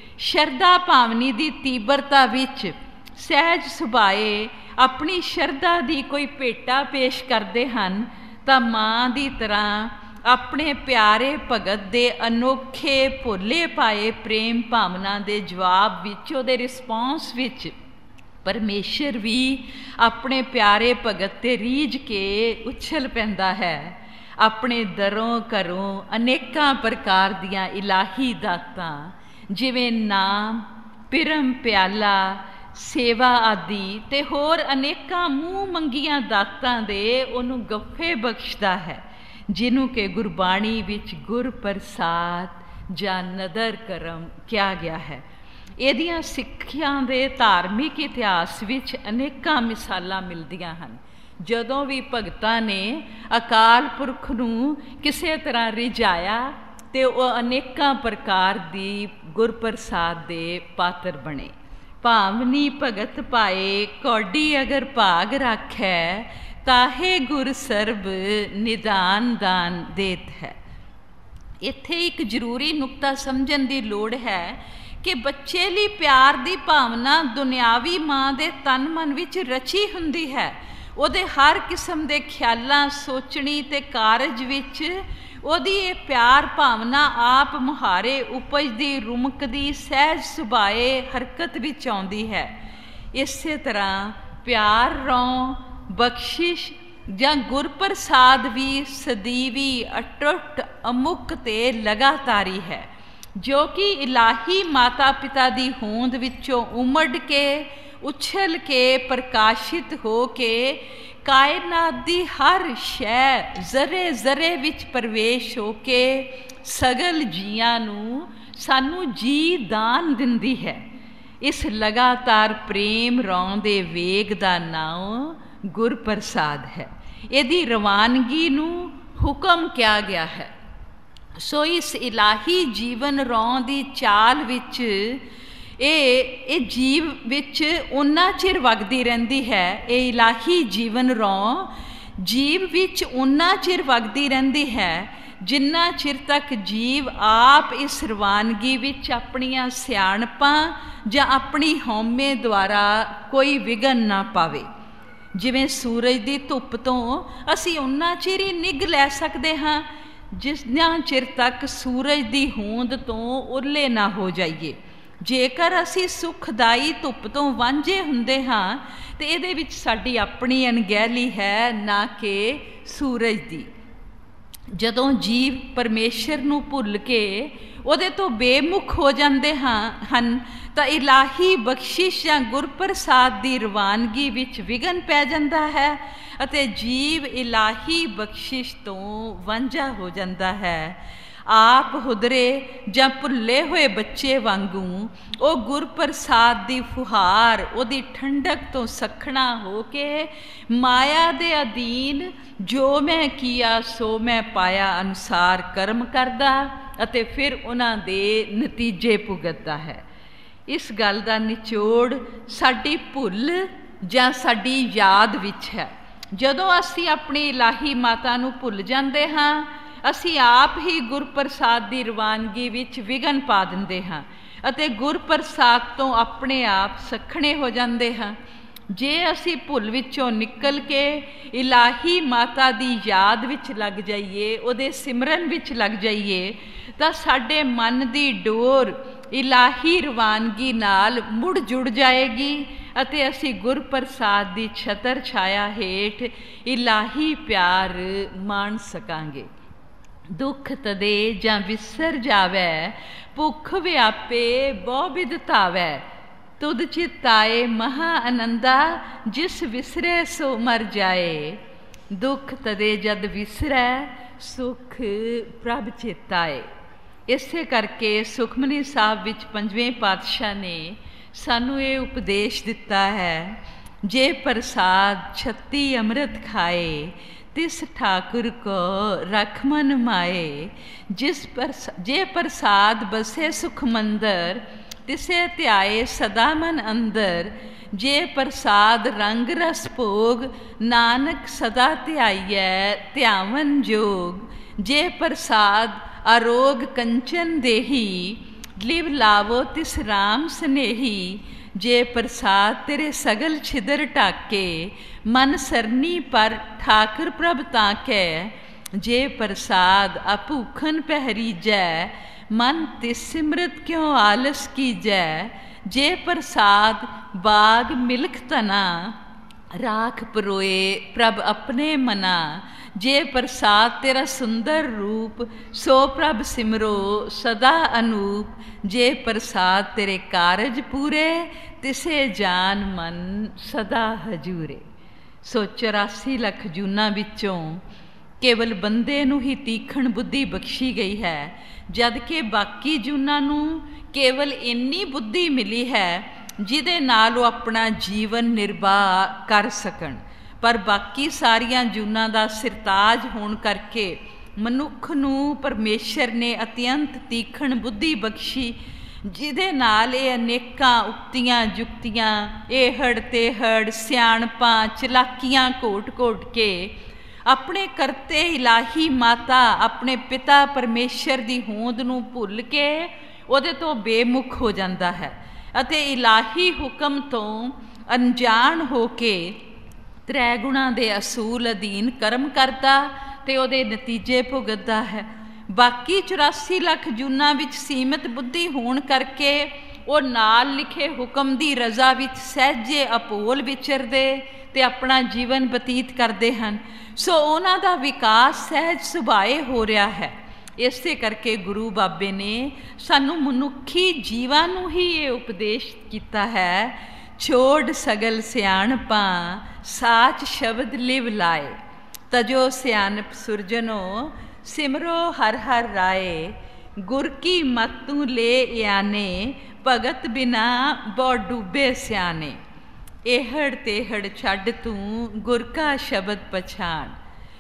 ਸ਼ਰਧਾ ਭਾਵਨੀ ਦੀ ਤੀਬਰਤਾ ਵਿੱਚ ਸਹਿਜ ਸੁਭਾਏ ਆਪਣੀ ਸ਼ਰਧਾ ਦੀ ਕੋਈ ਭੇਟਾ ਪੇਸ਼ ਕਰਦੇ ਹਨ ਤਾਂ ਮਾਂ ਦੀ ਤਰ੍ਹਾਂ ਆਪਣੇ ਪਿਆਰੇ ਭਗਤ ਦੇ ਅਨੋਖੇ ਭੋਲੇ ਭਾਏ ਪ੍ਰੇਮ ਭਾਵਨਾ ਦੇ ਜਵਾਬ ਵਿੱਚ, ਉਹਦੇ ਰਿਸਪੌਂਸ ਵਿੱਚ ਪਰਮੇਸ਼ਰ ਵੀ ਆਪਣੇ ਪਿਆਰੇ ਭਗਤ 'ਤੇ ਰੀਝ ਕੇ ਉਛਲ ਪੈਂਦਾ ਹੈ। ਆਪਣੇ ਦਰੋਂ ਘਰੋਂ ਅਨੇਕਾਂ ਪ੍ਰਕਾਰ ਦੀਆਂ ਇਲਾਹੀ ਦਾਤਾਂ ਜਿਵੇਂ ਨਾਮ, ਪਿਰਮ ਪਿਆਲਾ, ਸੇਵਾ ਆਦਿ ਤੇ ਹੋਰ ਅਨੇਕਾਂ ਮੂੰਹ ਮੰਗੀਆਂ ਦਾਤਾਂ ਦੇ ਉਹਨੂੰ ਗੱਫੇ ਬਖਸ਼ਦਾ ਹੈ, ਜਿਹਨੂੰ ਕਿ ਗੁਰਬਾਣੀ ਵਿੱਚ ਗੁਰ ਪ੍ਰਸਾਦ ਜਾਂ ਨਦਰ ਕਰਮ ਕਿਹਾ ਗਿਆ ਹੈ। ਇਹਦੀਆਂ ਸਿੱਖਿਆਂ ਦੇ ਧਾਰਮਿਕ ਇਤਿਹਾਸ ਵਿੱਚ ਅਨੇਕਾਂ ਮਿਸਾਲਾਂ ਮਿਲਦੀਆਂ ਹਨ। ਜਦੋਂ ਵੀ ਭਗਤਾਂ ਨੇ ਅਕਾਲ ਪੁਰਖ ਨੂੰ ਕਿਸੇ ਤਰ੍ਹਾਂ ਰਿਝਾਇਆ ਤੇ ਉਹ ਅਨੇਕਾਂ ਪ੍ਰਕਾਰ ਦੀ ਗੁਰਪ੍ਰਸਾਦ ਦੇ ਪਾਤਰ ਬਣੇ। ਭਾਵਨੀ ਭਗਤ ਪਾਏ ਕੌਡੀ ਅਗਰ ਭਾਗ ਰਾਖੈ, ਤਾਹੇ ਗੁਰ ਸਰਬ ਨਿਦਾਨ ਦਾਨ ਦੇਤ ਹੈ। ਇੱਥੇ ਇੱਕ ਜ਼ਰੂਰੀ ਨੁਕਤਾ ਸਮਝਣ ਦੀ ਲੋੜ ਹੈ ਕਿ ਬੱਚੇ ਲਈ ਪਿਆਰ ਦੀ ਭਾਵਨਾ ਦੁਨਿਆਵੀ ਮਾਂ ਦੇ ਤਨ ਮਨ ਵਿੱਚ ਰਚੀ ਹੁੰਦੀ ਹੈ। ਉਹਦੇ ਹਰ ਕਿਸਮ ਦੇ ਖਿਆਲਾਂ, ਸੋਚਣੀ ਤੇ ਕਾਰਜ ਵਿੱਚ ਉਹਦੀ ਇਹ ਪਿਆਰ ਭਾਵਨਾ ਆਪ ਮੁਹਾਰੇ ਉਪਜਦੀ, ਰੁਮਕਦੀ, ਸਹਿਜ ਸੁਭਾਏ ਹਰਕਤ ਵਿੱਚ ਆਉਂਦੀ ਹੈ। ਇਸੇ ਤਰ੍ਹਾਂ ਪਿਆਰ ਰੌਂ ਬਖਸ਼ਿਸ਼ ਜਾਂ ਗੁਰਪ੍ਰਸਾਦ ਵੀ ਸਦੀਵੀ, ਅਟੁੱਟ, ਅਮੁੱਕ ਤੇ ਲਗਾਤਾਰੀ ਹੈ, ਜੋ ਕਿ ਇਲਾਹੀ ਮਾਤਾ ਪਿਤਾ ਦੀ ਹੋਂਦ ਵਿੱਚੋਂ ਉਮੜ ਕੇ, ਉਛਲ ਕੇ, ਪ੍ਰਕਾਸ਼ਿਤ ਹੋ ਕੇ ਕਾਇਨਾਤ ਦੀ ਹਰ ਸ਼ੈ ਜ਼ਰੇ ਜ਼ਰੇ ਵਿੱਚ ਪ੍ਰਵੇਸ਼ ਹੋ ਕੇ ਸਗਲ ਜੀਆਂ ਨੂੰ ਸਾਨੂੰ ਜੀ ਦਾਨ ਦਿੰਦੀ ਹੈ। ਇਸ ਲਗਾਤਾਰ ਪ੍ਰੇਮ ਰੌਂ ਦੇ ਵੇਗ ਦਾ ਨਾਮ ਗੁਰਪ੍ਰਸਾਦ ਹੈ। ਇਹਦੀ ਰਵਾਨਗੀ ਨੂੰ ਹੁਕਮ ਕਿਹਾ ਗਿਆ ਹੈ। ਸੋ ਇਸ ਇਲਾਹੀ ਜੀਵਨ ਰੌਂ ਦੀ ਚਾਲ ਵਿੱਚ ਇਹ ਜੀਵ ਵਿੱਚ ਉਨਾ ਚਿਰ ਵਗਦੀ ਰਹਿੰਦੀ ਹੈ। ਇਹ ਇਲਾਹੀ ਜੀਵਨ ਰੌਂ ਜੀਵ ਵਿੱਚ ਉਨਾ ਚਿਰ ਵਗਦੀ ਰਹਿੰਦੀ ਹੈ ਜਿੰਨਾ ਚਿਰ ਤੱਕ ਜੀਵ ਆਪ ਇਸ ਰਵਾਨਗੀ ਵਿੱਚ ਆਪਣੀਆਂ ਸਿਆਣਪਾਂ ਜਾਂ ਆਪਣੀ ਹਉਮੈ ਦੁਆਰਾ ਕੋਈ ਵਿਘਨ ਨਾ ਪਾਵੇ। ਜਿਵੇਂ ਸੂਰਜ ਦੀ ਧੁੱਪ ਤੋਂ ਅਸੀਂ ਉਨਾ ਚਿਰ ਹੀ ਨਿੱਘ ਲੈ ਸਕਦੇ ਹਾਂ ਜਿੰਨਾ ਚਿਰ ਤੱਕ ਸੂਰਜ ਦੀ ਹੋਂਦ ਤੋਂ ਉਰਲੇ ਨਾ ਹੋ ਜਾਈਏ। ਜੇਕਰ ਅਸੀਂ ਸੁਖਦਾਈ ਧੁੱਪ ਤੋਂ ਵਾਂਝੇ ਹੁੰਦੇ ਹਾਂ ਤੇ ਇਹਦੇ ਵਿੱਚ ਸਾਡੀ ਆਪਣੀ ਅਣਗਹਿਲੀ ਹੈ, ਨਾ ਕਿ ਸੂਰਜ ਦੀ। ਜਦੋਂ ਜੀਵ ਪਰਮੇਸ਼ਰ ਨੂੰ ਭੁੱਲ ਕੇ ਉਹਦੇ ਤੋਂ ਬੇਮੁਖ ਹੋ ਜਾਂਦੇ ਹਨ ਤਾਂ ਇਲਾਹੀ ਬਖਸ਼ਿਸ਼ ਜਾਂ ਗੁਰਪ੍ਰਸਾਦ ਦੀ ਰਵਾਨਗੀ ਵਿੱਚ ਵਿਘਨ ਪੈ ਜਾਂਦਾ ਹੈ ਅਤੇ ਜੀਵ ਇਲਾਹੀ ਬਖਸ਼ਿਸ਼ ਤੋਂ ਵਾਂਝਾ ਹੋ ਜਾਂਦਾ ਹੈ। ਆਪ ਹੁਦਰੇ ਜਾਂ ਭੁੱਲੇ ਹੋਏ ਬੱਚੇ ਵਾਂਗੂ ਉਹ ਗੁਰਪ੍ਰਸਾਦ ਦੀ ਫੁਹਾਰ, ਉਹਦੀ ਠੰਡਕ ਤੋਂ ਸੱਖਣਾ ਹੋ ਕੇ ਮਾਇਆ ਦੇ ਅਧੀਨ ਜੋ ਮੈਂ ਕੀਆ ਸੋ ਮੈਂ ਪਾਇਆ ਅਨੁਸਾਰ ਕਰਮ ਕਰਦਾ ਅਤੇ ਫਿਰ ਉਹਨਾਂ ਦੇ ਨਤੀਜੇ ਭੁਗਤਦਾ ਹੈ। ਇਸ ਗੱਲ ਦਾ ਨਿਚੋੜ ਸਾਡੀ ਭੁੱਲ ਜਾਂ ਸਾਡੀ ਯਾਦ ਵਿੱਚ ਹੈ। ਜਦੋਂ ਅਸੀਂ ਆਪਣੀ ਇਲਾਹੀ ਮਾਤਾ ਨੂੰ ਭੁੱਲ ਜਾਂਦੇ ਹਾਂ, ਅਸੀਂ ਆਪ ਹੀ ਗੁਰਪ੍ਰਸਾਦ ਦੀ ਰਵਾਨਗੀ ਵਿੱਚ ਵਿਘਨ ਪਾ ਦਿੰਦੇ ਹਾਂ ਅਤੇ ਗੁਰਪ੍ਰਸਾਦ ਤੋਂ ਆਪਣੇ ਆਪ ਸੱਖਣੇ ਹੋ ਜਾਂਦੇ ਹਾਂ। ਜੇ ਅਸੀਂ ਭੁੱਲ ਵਿੱਚੋਂ ਨਿਕਲ ਕੇ ਇਲਾਹੀ ਮਾਤਾ ਦੀ ਯਾਦ ਵਿੱਚ ਲੱਗ ਜਾਈਏ, ਉਹਦੇ ਸਿਮਰਨ ਵਿੱਚ ਲੱਗ ਜਾਈਏ, ਤਾਂ ਸਾਡੇ ਮਨ ਦੀ ਡੋਰ ਇਲਾਹੀ ਰਵਾਨਗੀ ਨਾਲ ਮੁੜ ਜੁੜ ਜਾਏਗੀ ਅਤੇ ਅਸੀਂ ਗੁਰਪ੍ਰਸਾਦ ਦੀ ਛਤਰ ਛਾਇਆ ਹੇਠ ਇਲਾਹੀ ਪਿਆਰ ਮਾਣ ਸਕਾਂਗੇ। ਦੁੱਖ ਤਦੇ ਜਾਂ ਵਿਸਰ ਜਾਵੈ, ਭੁੱਖ ਵਿਆਪੇ ਬਹੁ ਬਿਧ ਧਾਵੈ, ਤੁਧ ਚਿਤ ਆਏ ਮਹਾ ਆਨੰਦਾ, ਜਿਸ ਵਿਸਰੇ ਸੋ ਮਰ ਜਾਏ। ਦੁੱਖ ਤਦੇ ਜਦ ਵਿਸਰੈ, ਸੁਖ ਪ੍ਰਭ ਚਿਤ ਆਏ। ਇਸੇ ਕਰਕੇ ਸੁਖਮਨੀ ਸਾਹਿਬ ਵਿੱਚ ਪੰਜਵੇਂ ਪਾਤਸ਼ਾਹ ਨੇ ਸਾਨੂੰ ਇਹ ਉਪਦੇਸ਼ ਦਿੱਤਾ ਹੈ, ਜੇ ਪ੍ਰਸਾਦ 36 ਅੰਮ੍ਰਿਤ ਖਾਏ, ਤਿਸ ਠਾकुर को रख मन माए। जे प्रसाद बसे सुख मंदर, तिसे ध्याए सदा मन अंदर। जे प्रसाद रंग रस भोग, नानक सदा ध्याइयै ध्यावन जोग। जे प्रसाद आरोग कंचन देही, लिव लावो तिस राम स्नेही। जे प्रसाद तेरे सगल छिदर ढाके, मन सरनी पर ठाकुर प्रभ ताकै। जे प्रसाद अभूखन पहरीजै, मन तिस सिमरत क्यों आलस कीजै। जे प्रसाद बाग मिल्ख तना, राख परोए प्रभ अपने मना। जे प्रसाद तेरा सुंदर रूप, सो प्रभ सिमरो सदा अनूप। जे प्रसाद तेरे कारज पूरे, तिसे जान मन सदा हजूरे। सो 84 ਲੱਖ ਜੂਨਾਂ ਵਿੱਚੋਂ ਕੇਵਲ ਬੰਦੇ ਨੂੰ ਹੀ ਤੀਖਣ ਬੁੱਧੀ ਬਖਸ਼ੀ ਗਈ ਹੈ, ਜਦ ਕਿ ਬਾਕੀ ਜੂਨਾਂ ਨੂੰ ਕੇਵਲ ਇੰਨੀ ਬੁੱਧੀ ਮਿਲੀ ਹੈ ਜਿਹਦੇ ਨਾਲ ਉਹ ਆਪਣਾ ਜੀਵਨ ਨਿਰਵਾਹ ਕਰ ਸਕਣ। ਪਰ ਬਾਕੀ ਸਾਰੀਆਂ ਜੂਨਾਂ ਦਾ ਸਿਰਤਾਜ ਹੋਣ ਕਰਕੇ ਮਨੁੱਖ ਨੂੰ ਪਰਮੇਸ਼ਰ ਨੇ ਅਤਿਅੰਤ ਤੀਖਣ ਬੁੱਧੀ ਬਖਸ਼ੀ, ਜਿਹਦੇ ਨਾਲ ਇਹ ਅਨੇਕਾਂ ਉਕਤੀਆਂ ਜੁਗਤੀਆਂ, ਇਹੜ ਤੇਹੜ, ਸਿਆਣਪਾਂ, ਚਲਾਕੀਆਂ ਘੋਟ-ਘੋਟ ਕੇ ਆਪਣੇ ਕਰਤੇ ਇਲਾਹੀ ਮਾਤਾ, ਆਪਣੇ ਪਿਤਾ ਪਰਮੇਸ਼ਰ ਦੀ ਹੋਂਦ ਨੂੰ ਭੁੱਲ ਕੇ ਉਹਦੇ ਤੋਂ ਬੇਮੁਖ ਹੋ ਜਾਂਦਾ ਹੈ ਅਤੇ ਇਲਾਹੀ ਹੁਕਮ ਤੋਂ ਅਣਜਾਣ ਹੋ ਕੇ ਤ੍ਰੈ ਗੁਣਾਂ ਦੇ ਅਸੂਲ ਅਧੀਨ ਕਰਮ ਕਰਦਾ ਅਤੇ ਉਹਦੇ ਨਤੀਜੇ ਭੁਗਤਦਾ ਹੈ। ਬਾਕੀ 84 ਲੱਖ ਜੂਨਾਂ ਵਿੱਚ ਸੀਮਿਤ ਬੁੱਧੀ ਹੋਣ ਕਰਕੇ ਉਹ ਨਾਲ ਲਿਖੇ ਹੁਕਮ ਦੀ ਰਜ਼ਾ ਵਿੱਚ ਸਹਿਜੇ ਅਭੋਲ ਵਿਚਰਦੇ ਅਤੇ ਆਪਣਾ ਜੀਵਨ ਬਤੀਤ ਕਰਦੇ ਹਨ। ਸੋ ਉਹਨਾਂ ਦਾ ਵਿਕਾਸ ਸਹਿਜ ਸੁਭਾਏ ਹੋ ਰਿਹਾ ਹੈ। ਇਸੇ ਕਰਕੇ ਗੁਰੂ ਬਾਬੇ ਨੇ ਸਾਨੂੰ ਮਨੁੱਖੀ ਜੀਵਾਂ ਨੂੰ ਹੀ ਇਹ ਉਪਦੇਸ਼ ਕੀਤਾ ਹੈ, ਛੋੜ ਸਗਲ ਸਿਆਣਪਾਂ, ਸਾਚ ਸ਼ਬਦ ਲਿਵ ਲਾਏ। ਤਜੋ ਸਿਆਣਪ ਸੁਰਜਨੋ, ਸਿਮਰੋ ਹਰ ਹਰ ਰਾਏ। ਗੁਰ ਕੀ ਮਤੁ ਲੈ ਆਨੇ, ਭਗਤ ਬਿਨਾ ਬਹੁ ਡੂਬੇ ਸਿਆਣੇ। ਇਹੜ ਤੇਹੜ ਛੱਡ ਤੂੰ, ਗੁਰ ਕਾ ਸ਼ਬਦ ਪਛਾਣ।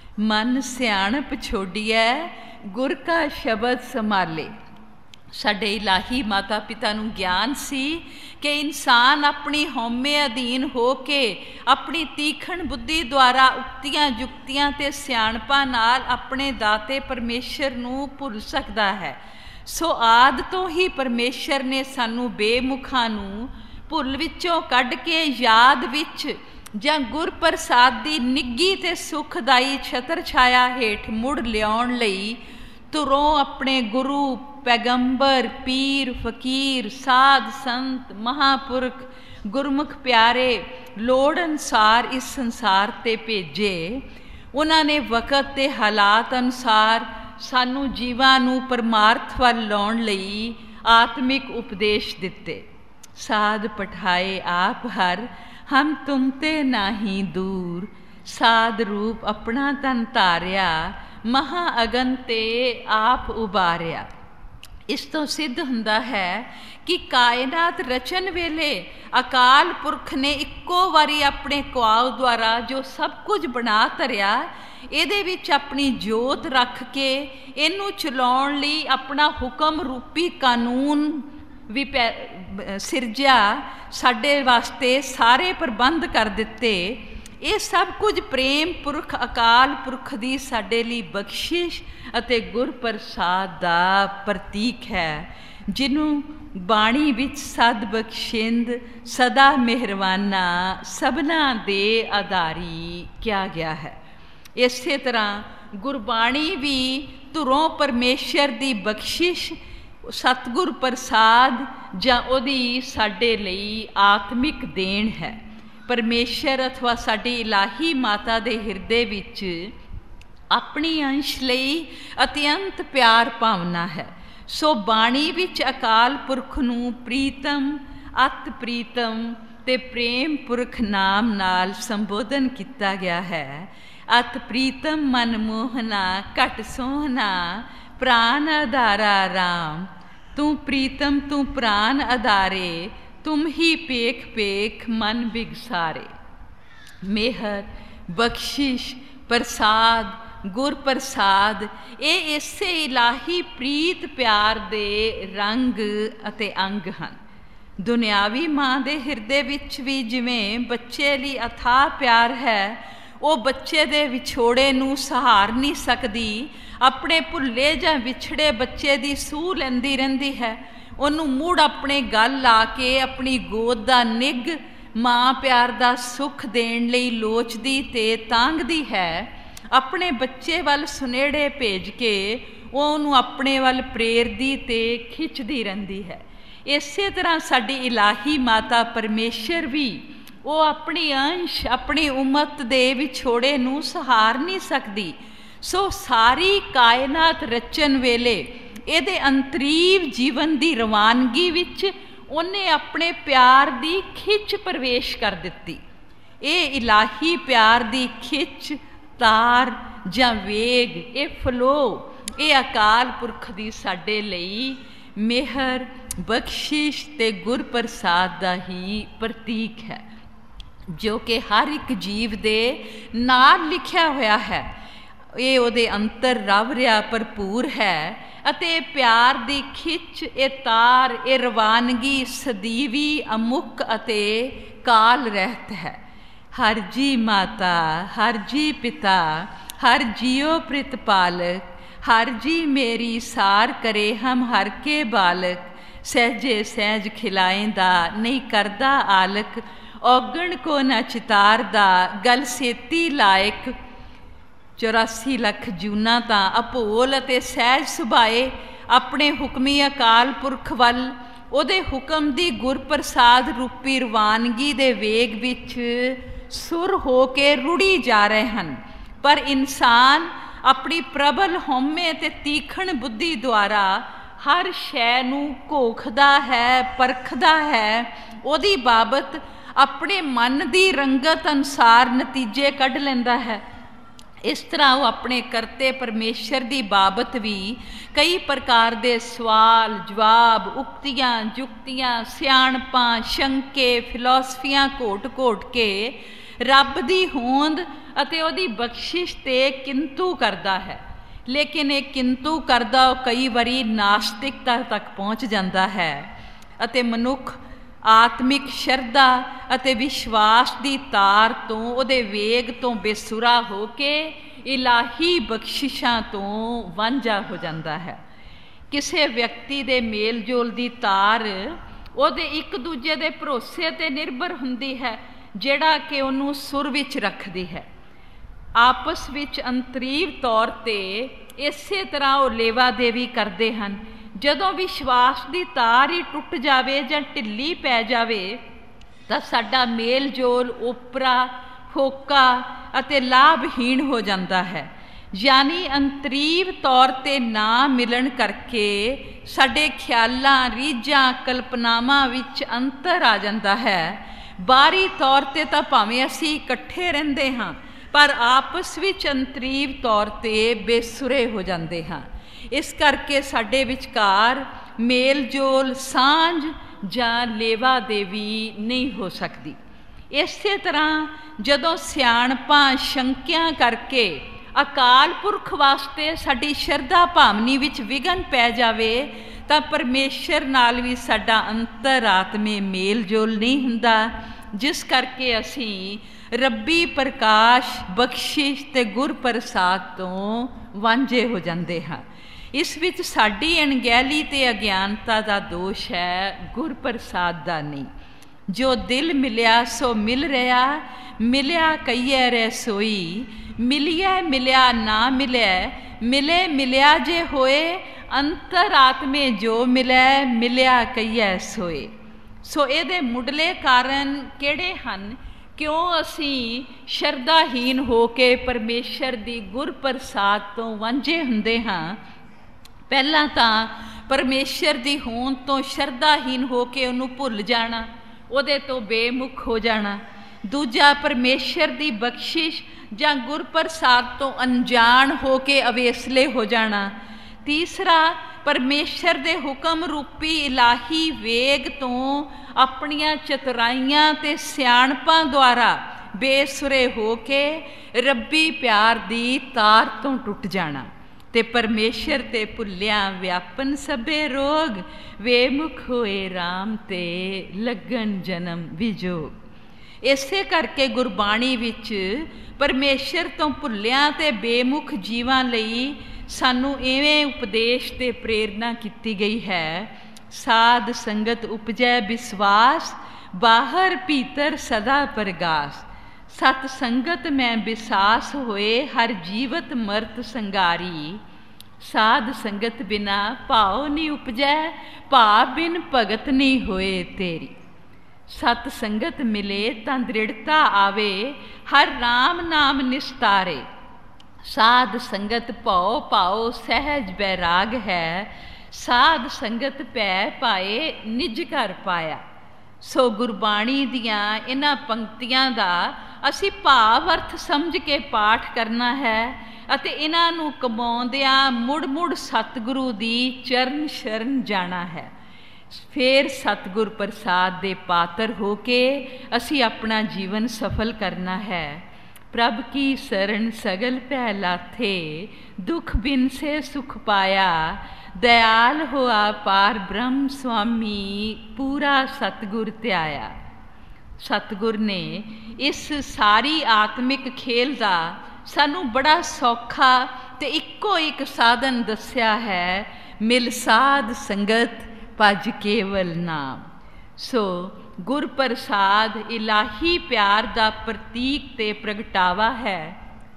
ਮਨ ਸਿਆਣਪ ਛੋਡੀਐ, ਗੁਰ ਕਾ ਸ਼ਬਦ ਸੰਭਾਲੇ। ਸਾਡੇ ਇਲਾਹੀ ਮਾਤਾ ਪਿਤਾ ਨੂੰ ਗਿਆਨ ਸੀ ਕਿ ਇਨਸਾਨ ਆਪਣੀ ਹਉਮੈ ਅਧੀਨ ਹੋ ਕੇ ਆਪਣੀ ਤੀਖਣ ਬੁੱਧੀ ਦੁਆਰਾ ਉਕਤੀਆਂ ਜੁਗਤੀਆਂ ਅਤੇ ਸਿਆਣਪਾਂ ਨਾਲ ਆਪਣੇ ਦਾਤੇ ਪਰਮੇਸ਼ਰ ਨੂੰ ਭੁੱਲ ਸਕਦਾ ਹੈ। ਸੋ ਆਦਿ ਤੋਂ ਹੀ ਪਰਮੇਸ਼ਰ ਨੇ ਸਾਨੂੰ ਬੇਮੁਖਾਂ ਨੂੰ ਭੁੱਲ ਵਿੱਚੋਂ ਕੱਢ ਕੇ ਯਾਦ ਵਿੱਚ ਜਾਂ ਗੁਰਪ੍ਰਸਾਦ ਦੀ ਨਿੱਘੀ ਅਤੇ ਸੁਖਦਾਈ ਛਤਰ ਛਾਇਆ ਹੇਠ ਮੁੜ ਲਿਆਉਣ ਲਈ ਤੁਰੋਂ ਆਪਣੇ ਗੁਰੂ, ਪੈਗੰਬਰ, ਪੀਰ, ਫਕੀਰ, ਸਾਧ, ਸੰਤ, ਮਹਾਂਪੁਰਖ, ਗੁਰਮੁਖ ਪਿਆਰੇ ਲੋੜ ਅਨੁਸਾਰ ਇਸ ਸੰਸਾਰ 'ਤੇ ਭੇਜੇ। ਉਹਨਾਂ ਨੇ ਵਕਤ ਅਤੇ ਹਾਲਾਤ ਅਨੁਸਾਰ ਸਾਨੂੰ ਜੀਵਾਂ ਨੂੰ ਪਰਮਾਰਥ ਵੱਲ ਲਾਉਣ ਲਈ ਆਤਮਿਕ ਉਪਦੇਸ਼ ਦਿੱਤੇ। ਸਾਧ ਪਠਾਏ ਆਪ ਹਰ, ਹਮ ਤੁਮ ਤੇ ਨਾਹੀਂ ਦੂਰ। ਸਾਧ ਰੂਪ ਆਪਣਾ ਤਨ ਧਾਰਿਆ, ਮਹਾਂ ਅਗਨ ਤੇ ਆਪ ਉਬਾਰਿਆ। ਇਸ ਤੋਂ ਸਿੱਧ ਹੁੰਦਾ ਹੈ ਕਿ ਕਾਇਨਾਤ ਰਚਨ ਵੇਲੇ ਅਕਾਲ ਪੁਰਖ ਨੇ ਇੱਕੋ ਵਾਰੀ ਆਪਣੇ ਕੁਆਉ ਦੁਆਰਾ ਜੋ ਸਭ ਕੁਝ ਬਣਾ ਧਰਿਆ, ਇਹਦੇ ਵਿੱਚ ਆਪਣੀ ਜੋਤ ਰੱਖ ਕੇ ਇਹਨੂੰ ਚਲਾਉਣ ਲਈ ਆਪਣਾ ਹੁਕਮ ਰੂਪੀ ਕਾਨੂੰਨ ਵੀ ਸਿਰਜਿਆ, ਸਾਡੇ ਵਾਸਤੇ ਸਾਰੇ ਪ੍ਰਬੰਧ ਕਰ ਦਿੱਤੇ। ਇਹ ਸਭ ਕੁਝ ਪ੍ਰੇਮ ਪੁਰਖ ਅਕਾਲ ਪੁਰਖ ਦੀ ਸਾਡੇ ਲਈ ਬਖਸ਼ਿਸ਼ ਅਤੇ ਗੁਰਪ੍ਰਸਾਦ ਦਾ ਪ੍ਰਤੀਕ ਹੈ। ਜਿਹਨੂੰ ਬਾਣੀ ਵਿੱਚ ਸਦ ਬਖਸ਼ਿੰਦ ਸਦਾ ਮਿਹਰਵਾਨਾ ਸਭਨਾਂ ਦੇ ਆਧਾਰੀ ਕਿਹਾ ਗਿਆ ਹੈ। ਇਸੇ ਤਰ੍ਹਾਂ ਗੁਰਬਾਣੀ ਵੀ ਧੁਰੋਂ ਪਰਮੇਸ਼ਰ ਦੀ ਬਖਸ਼ਿਸ਼, ਸਤਿਗੁਰ ਪ੍ਰਸਾਦ ਜਾਂ ਉਹਦੀ ਸਾਡੇ ਲਈ ਆਤਮਿਕ ਦੇਣ ਹੈ। ਪਰਮੇਸ਼ਰ ਅਥਵਾ ਸਾਡੀ ਇਲਾਹੀ ਮਾਤਾ ਦੇ ਹਿਰਦੇ ਵਿੱਚ ਆਪਣੀ ਅੰਸ਼ ਲਈ ਅਤਿਅੰਤ ਪਿਆਰ ਭਾਵਨਾ ਹੈ। ਸੋ ਬਾਣੀ ਵਿੱਚ ਅਕਾਲ ਪੁਰਖ ਨੂੰ ਪ੍ਰੀਤਮ, ਅਤ ਪ੍ਰੀਤਮ ਤੇ ਪ੍ਰੇਮ ਪੁਰਖ ਨਾਮ ਨਾਲ ਸੰਬੋਧਨ ਕੀਤਾ ਗਿਆ ਹੈ। ਅਤ ਪ੍ਰੀਤਮ ਮਨ ਮੋਹਨਾ ਘਟ ਸੋਹਨਾ ਪ੍ਰਾਨ ਆਧਾਰਾ ਰਾਮ, ਤੂੰ ਪ੍ਰੀਤਮ ਤੂੰ ਪ੍ਰਾਨ ਆਧਾਰੇ ਤੁਮ ਹੀ ਪੇਖ ਪੇਖ ਮਨ ਬਿਗਸਾਰੇ। ਮਿਹਰ, ਬਖਸ਼ਿਸ਼, ਪ੍ਰਸਾਦ, ਗੁਰ ਪ੍ਰਸਾਦ ਇਹ ਇਸੇ ਇਲਾਹੀ ਪ੍ਰੀਤ ਪਿਆਰ ਦੇ ਰੰਗ ਅਤੇ ਅੰਗ ਹਨ। ਦੁਨਿਆਵੀ ਮਾਂ ਦੇ ਹਿਰਦੇ ਵਿੱਚ ਵੀ ਜਿਵੇਂ ਬੱਚੇ ਲਈ ਅਥਾਹ ਪਿਆਰ ਹੈ, ਉਹ ਬੱਚੇ ਦੇ ਵਿਛੋੜੇ ਨੂੰ ਸਹਾਰ ਨਹੀਂ ਸਕਦੀ, ਆਪਣੇ ਭੁੱਲੇ ਜਾਂ ਵਿਛੜੇ ਬੱਚੇ ਦੀ ਸੂਹ ਲੈਂਦੀ ਰਹਿੰਦੀ ਹੈ, ਉਹਨੂੰ ਮੁੜ ਆਪਣੇ ਗਲ ਲਾ ਕੇ ਆਪਣੀ ਗੋਦ ਦਾ ਨਿੱਘ ਮਾਂ ਪਿਆਰ ਦਾ ਸੁੱਖ ਦੇਣ ਲਈ ਲੋਚਦੀ ਤੇ ਤਾਂਘਦੀ ਹੈ। ਆਪਣੇ ਬੱਚੇ ਵੱਲ ਸੁਨੇੜੇ ਭੇਜ ਕੇ ਉਹ ਉਹਨੂੰ ਆਪਣੇ ਵੱਲ ਪ੍ਰੇਰਦੀ ਤੇ ਖਿੱਚਦੀ ਰਹਿੰਦੀ ਹੈ। ਇਸੇ ਤਰ੍ਹਾਂ ਸਾਡੀ ਇਲਾਹੀ ਮਾਤਾ ਪਰਮੇਸ਼ਰ ਵੀ ਉਹ ਆਪਣੀ ਅੰਸ਼, ਆਪਣੀ ਉਮਤ ਦੇ ਵਿਛੋੜੇ ਨੂੰ ਸਹਾਰ ਨਹੀਂ ਸਕਦੀ। ਸੋ ਸਾਰੀ ਕਾਇਨਾਤ ਰਚਨ ਵੇਲੇ ਇਹਦੇ ਅੰਤਰੀਵ ਜੀਵਨ ਦੀ ਰਵਾਨਗੀ ਵਿੱਚ ਉਹਨੇ ਆਪਣੇ ਪਿਆਰ ਦੀ ਖਿੱਚ ਪ੍ਰਵੇਸ਼ ਕਰ ਦਿੱਤੀ। ਇਹ ਇਲਾਹੀ ਪਿਆਰ ਦੀ ਖਿੱਚ, ਤਾਰ ਜਾਂ ਵੇਗ, ਇਹ ਫਲੋ, ਇਹ ਅਕਾਲ ਪੁਰਖ ਦੀ ਸਾਡੇ ਲਈ ਮਿਹਰ, ਬਖਸ਼ਿਸ਼ ਤੇ ਗੁਰ ਪ੍ਰਸਾਦ ਦਾ ਹੀ ਪ੍ਰਤੀਕ ਹੈ, ਜੋ ਕਿ ਹਰ ਇੱਕ ਜੀਵ ਦੇ ਨਾਲ ਲਿਖਿਆ ਹੋਇਆ ਹੈ। ਇਹ ਉਹਦੇ ਅੰਤਰ ਰਵ ਰਿਹਾ ਭਰਪੂਰ ਹੈ ਅਤੇ ਇਹ ਪਿਆਰ ਦੀ ਖਿੱਚ, ਇਹ ਤਾਰ, ਇਹ ਰਵਾਨਗੀ ਸਦੀਵੀ, ਅਮੁੱਕ ਅਤੇ ਕਾਲ ਰਹਿਤ ਹੈ। ਹਰ ਜੀ ਮਾਤਾ, ਹਰ ਜੀ ਪਿਤਾ, ਹਰ ਜੀਓ ਪ੍ਰਿਤਪਾਲਕ, ਹਰ ਜੀ ਮੇਰੀ ਸਾਰ ਕਰੇ ਹਮ ਹਰ ਕੇ ਬਾਲਕ, ਸਹਿਜੇ ਸਹਿਜ ਖਿਲਾਏਂਦਾ ਨਹੀਂ ਕਰਦਾ ਆਲਕ, ਔਗਣ ਕੋ ਨਾ ਚਿਤਾਰਦਾ ਗਲ ਸੇਤੀ ਲਾਇਕ। 84 ਲੱਖ ਜੂਨਾਂ ਤਾਂ ਅਭੋਲ ਅਤੇ ਸਹਿਜ ਸੁਭਾਏ ਆਪਣੇ ਹੁਕਮੀ ਅਕਾਲ ਪੁਰਖ ਵੱਲ ਉਹਦੇ ਹੁਕਮ ਦੀ ਗੁਰ ਪ੍ਰਸਾਦ ਰੂਪੀ ਰਵਾਨਗੀ ਦੇ ਵੇਗ ਵਿੱਚ ਸੁਰ ਹੋ ਕੇ ਰੁੜੀ ਜਾ ਰਹੇ ਹਨ। ਪਰ ਇਨਸਾਨ ਆਪਣੀ ਪ੍ਰਬਲ ਹਉਮੈ ਤੇ ਤੀਖਣ ਬੁੱਧੀ ਦੁਆਰਾ ਹਰ ਸ਼ੈ ਨੂੰ ਘੋਖਦਾ ਹੈ, ਪਰਖਦਾ ਹੈ, ਉਹਦੀ ਬਾਬਤ ਆਪਣੇ ਮਨ ਦੀ ਰੰਗਤ ਅਨੁਸਾਰ ਨਤੀਜੇ ਕੱਢ ਲੈਂਦਾ ਹੈ। ਇਸ ਤਰ੍ਹਾਂ ਉਹ ਆਪਣੇ ਕਰਤੇ ਪਰਮੇਸ਼ਰ ਦੀ ਬਾਬਤ ਵੀ ਕਈ ਪ੍ਰਕਾਰ ਦੇ ਸਵਾਲ ਜਵਾਬ, ਉਕਤੀਆਂ, ਜੁਕਤੀਆਂ, ਸਿਆਣਪਾਂ, ਸ਼ੰਕੇ, ਫਿਲਾਸਫੀਆਂ ਘੋਟ-ਘੋਟ ਕੇ ਰੱਬ ਦੀ ਹੋਂਦ ਅਤੇ ਉਹਦੀ ਬਖਸ਼ਿਸ਼ ਤੇ ਕਿੰਤੂ ਕਰਦਾ ਹੈ। ਲੇਕਿਨ ਇਹ ਕਿੰਤੂ ਕਰਦਾ ਉਹ ਕਈ ਵਾਰੀ ਨਾਸਤਿਕਤਾ ਤੱਕ ਪਹੁੰਚ ਜਾਂਦਾ ਹੈ ਅਤੇ ਮਨੁੱਖ ਆਤਮਿਕ ਸ਼ਰਧਾ ਅਤੇ ਵਿਸ਼ਵਾਸ ਦੀ ਤਾਰ ਤੋਂ, ਉਹਦੇ ਵੇਗ ਤੋਂ ਬੇਸੁਰਾ ਹੋ ਕੇ ਇਲਾਹੀ ਬਖਸ਼ਿਸ਼ਾਂ ਤੋਂ ਵਾਂਝਾ ਹੋ ਜਾਂਦਾ ਹੈ। ਕਿਸੇ ਵਿਅਕਤੀ ਦੇ ਮੇਲ ਜੋਲ ਦੀ ਤਾਰ ਉਹਦੇ ਇੱਕ ਦੂਜੇ ਦੇ ਭਰੋਸੇ ਤੇ ਨਿਰਭਰ ਹੁੰਦੀ ਹੈ, ਜਿਹੜਾ ਕਿ ਉਹਨੂੰ ਸੁਰ ਵਿੱਚ ਰੱਖਦੀ ਹੈ। ਆਪਸ ਵਿੱਚ ਅੰਤਰੀਵ ਤੌਰ ਤੇ ਇਸੇ ਤਰ੍ਹਾਂ ਉਹ ਲੇਵਾ ਦੇਵੀ ਕਰਦੇ ਹਨ। ਜਦੋਂ ਵਿਸ਼ਵਾਸ ਦੀ ਤਾਰ ਹੀ ਟੁੱਟ ਜਾਵੇ ਜਾਂ ਢਿੱਲੀ ਪੈ ਜਾਵੇ ਤਾਂ ਸਾਡਾ ਮੇਲ ਜੋਲ ਓਪਰਾ, ਫੋਕਾ ਅਤੇ ਲਾਭਹੀਣ ਹੋ ਜਾਂਦਾ ਹੈ। ਯਾਨੀ ਅੰਤਰੀਵ ਤੌਰ ਤੇ ਨਾ ਮਿਲਣ ਕਰਕੇ ਸਾਡੇ ਖਿਆਲਾਂ, ਰੀਝਾਂ, ਕਲਪਨਾਵਾਂ ਵਿੱਚ ਅੰਤਰ ਆ ਜਾਂਦਾ ਹੈ। ਬਾਹਰੀ ਤੌਰ ਤੇ ਤਾਂ ਭਾਵੇਂ ਅਸੀਂ ਇਕੱਠੇ ਰਹਿੰਦੇ ਹਾਂ, ਪਰ ਆਪਸ ਵਿੱਚ ਅੰਤਰੀਵ ਤੌਰ ਤੇ ਬੇਸੁਰੇ ਹੋ ਜਾਂਦੇ ਹਾਂ। ਇਸ ਕਰਕੇ ਸਾਡੇ ਵਿਚਕਾਰ ਮੇਲ ਜੋਲ, ਸਾਂਝ ਜਾਂ ਲੇਵਾ ਦੇਵੀ ਨਹੀਂ ਹੋ ਸਕਦੀ। ਇਸੇ ਤਰ੍ਹਾਂ ਜਦੋਂ ਸਿਆਣਪਾਂ, ਸ਼ੰਕਿਆਂ ਕਰਕੇ ਅਕਾਲ ਪੁਰਖ ਵਾਸਤੇ ਸਾਡੀ ਸ਼ਰਧਾ ਭਾਵਨੀ ਵਿੱਚ ਵਿਘਨ ਪੈ ਜਾਵੇ ਤਾਂ ਪਰਮੇਸ਼ਰ ਨਾਲ ਵੀ ਸਾਡਾ ਅੰਤਰ-ਆਤਮੇ ਮੇਲ ਜੋਲ ਨਹੀਂ ਹੁੰਦਾ, ਜਿਸ ਕਰਕੇ ਅਸੀਂ ਰੱਬੀ ਪ੍ਰਕਾਸ਼, ਬਖਸ਼ਿਸ਼ ਤੇ ਗੁਰ ਪ੍ਰਸਾਦ ਤੋਂ ਵਾਂਝੇ ਹੋ ਜਾਂਦੇ ਹਾਂ। ਇਸ ਵਿੱਚ ਸਾਡੀ ਅਣਗਹਿਲੀ ਤੇ ਅਗਿਆਨਤਾ ਦਾ ਦੋਸ਼ ਹੈ, ਗੁਰ ਪ੍ਰਸਾਦ ਦਾ ਨਹੀਂ। ਜੋ ਦਿਲ ਮਿਲਿਆ ਸੋ ਮਿਲ ਰਿਹਾ, ਮਿਲਿਆ ਕਈਐ ਰਹਿ ਸੋਈ। ਮਿਲਿਆ ਮਿਲਿਆ ਨਾ ਮਿਲਿਆ, ਮਿਲੇ ਮਿਲਿਆ ਜੇ ਹੋਏ। ਅੰਤਰ ਆਤਮੇ ਜੋ ਮਿਲੈ, ਮਿਲਿਆ ਕਈਐ ਸੋਏ। ਸੋ ਇਹਦੇ ਮੁੱਢਲੇ ਕਾਰਨ ਕਿਹੜੇ ਹਨ? ਕਿਉਂ ਅਸੀਂ ਸ਼ਰਧਾਹੀਨ ਹੋ ਕੇ ਪਰਮੇਸ਼ਰ ਦੀ ਗੁਰ ਪ੍ਰਸਾਦ ਤੋਂ ਵਾਂਝੇ ਹੁੰਦੇ ਹਾਂ? ਪਹਿਲਾਂ ਤਾਂ ਪਰਮੇਸ਼ਰ ਦੀ ਹੋਂਦ ਤੋਂ ਸ਼ਰਧਾਹੀਨ ਹੋ ਕੇ ਉਹਨੂੰ ਭੁੱਲ ਜਾਣਾ, ਉਹਦੇ ਤੋਂ ਬੇਮੁਖ ਹੋ ਜਾਣਾ। ਦੂਜਾ, ਪਰਮੇਸ਼ਰ ਦੀ ਬਖਸ਼ਿਸ਼ ਜਾਂ ਗੁਰ ਪ੍ਰਸਾਦ ਤੋਂ ਅਣਜਾਣ ਹੋ ਕੇ ਅਵੇਸਲੇ ਹੋ ਜਾਣਾ। ਤੀਸਰਾ, ਪਰਮੇਸ਼ਰ ਦੇ ਹੁਕਮ ਰੂਪੀ ਇਲਾਹੀ ਵੇਗ ਤੋਂ ਆਪਣੀਆਂ ਚਤੁਰਾਈਆਂ ਤੇ ਸਿਆਣਪਾਂ ਦੁਆਰਾ ਬੇਸੁਰੇ ਹੋ ਕੇ ਰੱਬੀ ਪਿਆਰ ਦੀ ਤਾਰ ਤੋਂ ਟੁੱਟ ਜਾਣਾ। ਤੇ ਪਰਮੇਸ਼ਰ ਤੇ ਭੁੱਲਿਆ ਵਿਆਪਨ ਸਭੇ ਰੋਗ, ਵੇਮੁਖ ਹੋਏ ਰਾਮ ਤੇ ਲੱਗਣ ਜਨਮ ਵਿਜੋਗ। ਇਸੇ ਕਰਕੇ ਗੁਰਬਾਣੀ ਵਿੱਚ ਪਰਮੇਸ਼ਰ ਤੋਂ ਭੁੱਲਿਆ ਤੇ ਬੇਮੁਖ ਜੀਵਾਂ ਲਈ ਸਾਨੂੰ ਇਵੇਂ ਉਪਦੇਸ਼ ਤੇ ਪ੍ਰੇਰਨਾ ਕੀਤੀ ਗਈ ਹੈ, ਸਾਧ ਸੰਗਤ ਉਪਜੈ ਵਿਸਵਾਸ, ਬਾਹਰ ਭੀਤਰ ਸਦਾ ਪ੍ਰਗਾਸ। ਸਤ ਸੰਗਤ ਮੈਂ ਵਿਸਾਸ ਹੋਏ, ਹਰ ਜੀਵਤ ਮਰਤ ਸੰਗਾਰੀ। ਸਾਧ ਸੰਗਤ ਬਿਨਾ ਭਾਉ ਨਹੀਂ ਉਪਜੈ, ਭਾਵ ਬਿਨ ਭਗਤ ਨਹੀਂ ਹੋਏ ਤੇਰੀ। ਸਤ ਸੰਗਤ ਮਿਲੇ ਤਾਂ ਦ੍ਰਿੜਤਾ ਆਵੇ, ਹਰ ਰਾਮ ਨਾਮ ਨਿਸਤਾਰੇ। ਸਾਧ ਸੰਗਤ ਭਉ ਭਾਉ ਸਹਿਜ ਬੈਰਾਗ ਹੈ, ਸਾਧ ਸੰਗਤ ਭੈ ਪਾਏ ਨਿਜ ਘਰ ਪਾਇਆ। ਸੋ ਗੁਰਬਾਣੀ ਦੀਆਂ ਇਹਨਾਂ ਪੰਕਤੀਆਂ ਦਾ ਅਸੀਂ ਭਾਵ ਅਰਥ ਸਮਝ ਕੇ ਪਾਠ ਕਰਨਾ ਹੈ ਅਤੇ ਇਹਨਾਂ ਨੂੰ ਕਮਾਉਂਦਿਆਂ ਮੁੜ ਮੁੜ ਸਤਿਗੁਰੂ ਦੀ ਚਰਨ ਸ਼ਰਨ ਜਾਣਾ ਹੈ। ਫਿਰ ਸਤਿਗੁਰ ਪ੍ਰਸਾਦ ਦੇ ਪਾਤਰ ਹੋ ਕੇ ਅਸੀਂ ਆਪਣਾ ਜੀਵਨ ਸਫਲ ਕਰਨਾ ਹੈ। ਪ੍ਰਭ ਕੀ ਸਰਣ ਸਗਲ ਭੈ ਲਾਥੇ, ਦੁਖ ਬਿਨ ਸੇ ਸੁਖ ਪਾਇਆ। ਦਇਆਲ ਹੋਆ ਪਾਰ ਬ੍ਰਹਮ ਸੁਆਮੀ, ਪੂਰਾ ਸਤਿਗੁਰ ਧਿਆਇਆ। ਸਤਿਗੁਰ ਨੇ ਇਸ ਸਾਰੀ ਆਤਮਿਕ ਖੇਲ ਦਾ ਸਾਨੂੰ ਬੜਾ ਸੌਖਾ ਤੇ ਇੱਕੋ ਇੱਕ ਸਾਧਨ ਦੱਸਿਆ ਹੈ, ਮਿਲ ਸਾਧ ਸੰਗਤ ਭਜ ਕੇਵਲ ਨਾਮ। ਸੋ ਗੁਰ ਪ੍ਰਸਾਦ ਇਲਾਹੀ ਪਿਆਰ ਦਾ ਪ੍ਰਤੀਕ ਤੇ ਪ੍ਰਗਟਾਵਾ ਹੈ।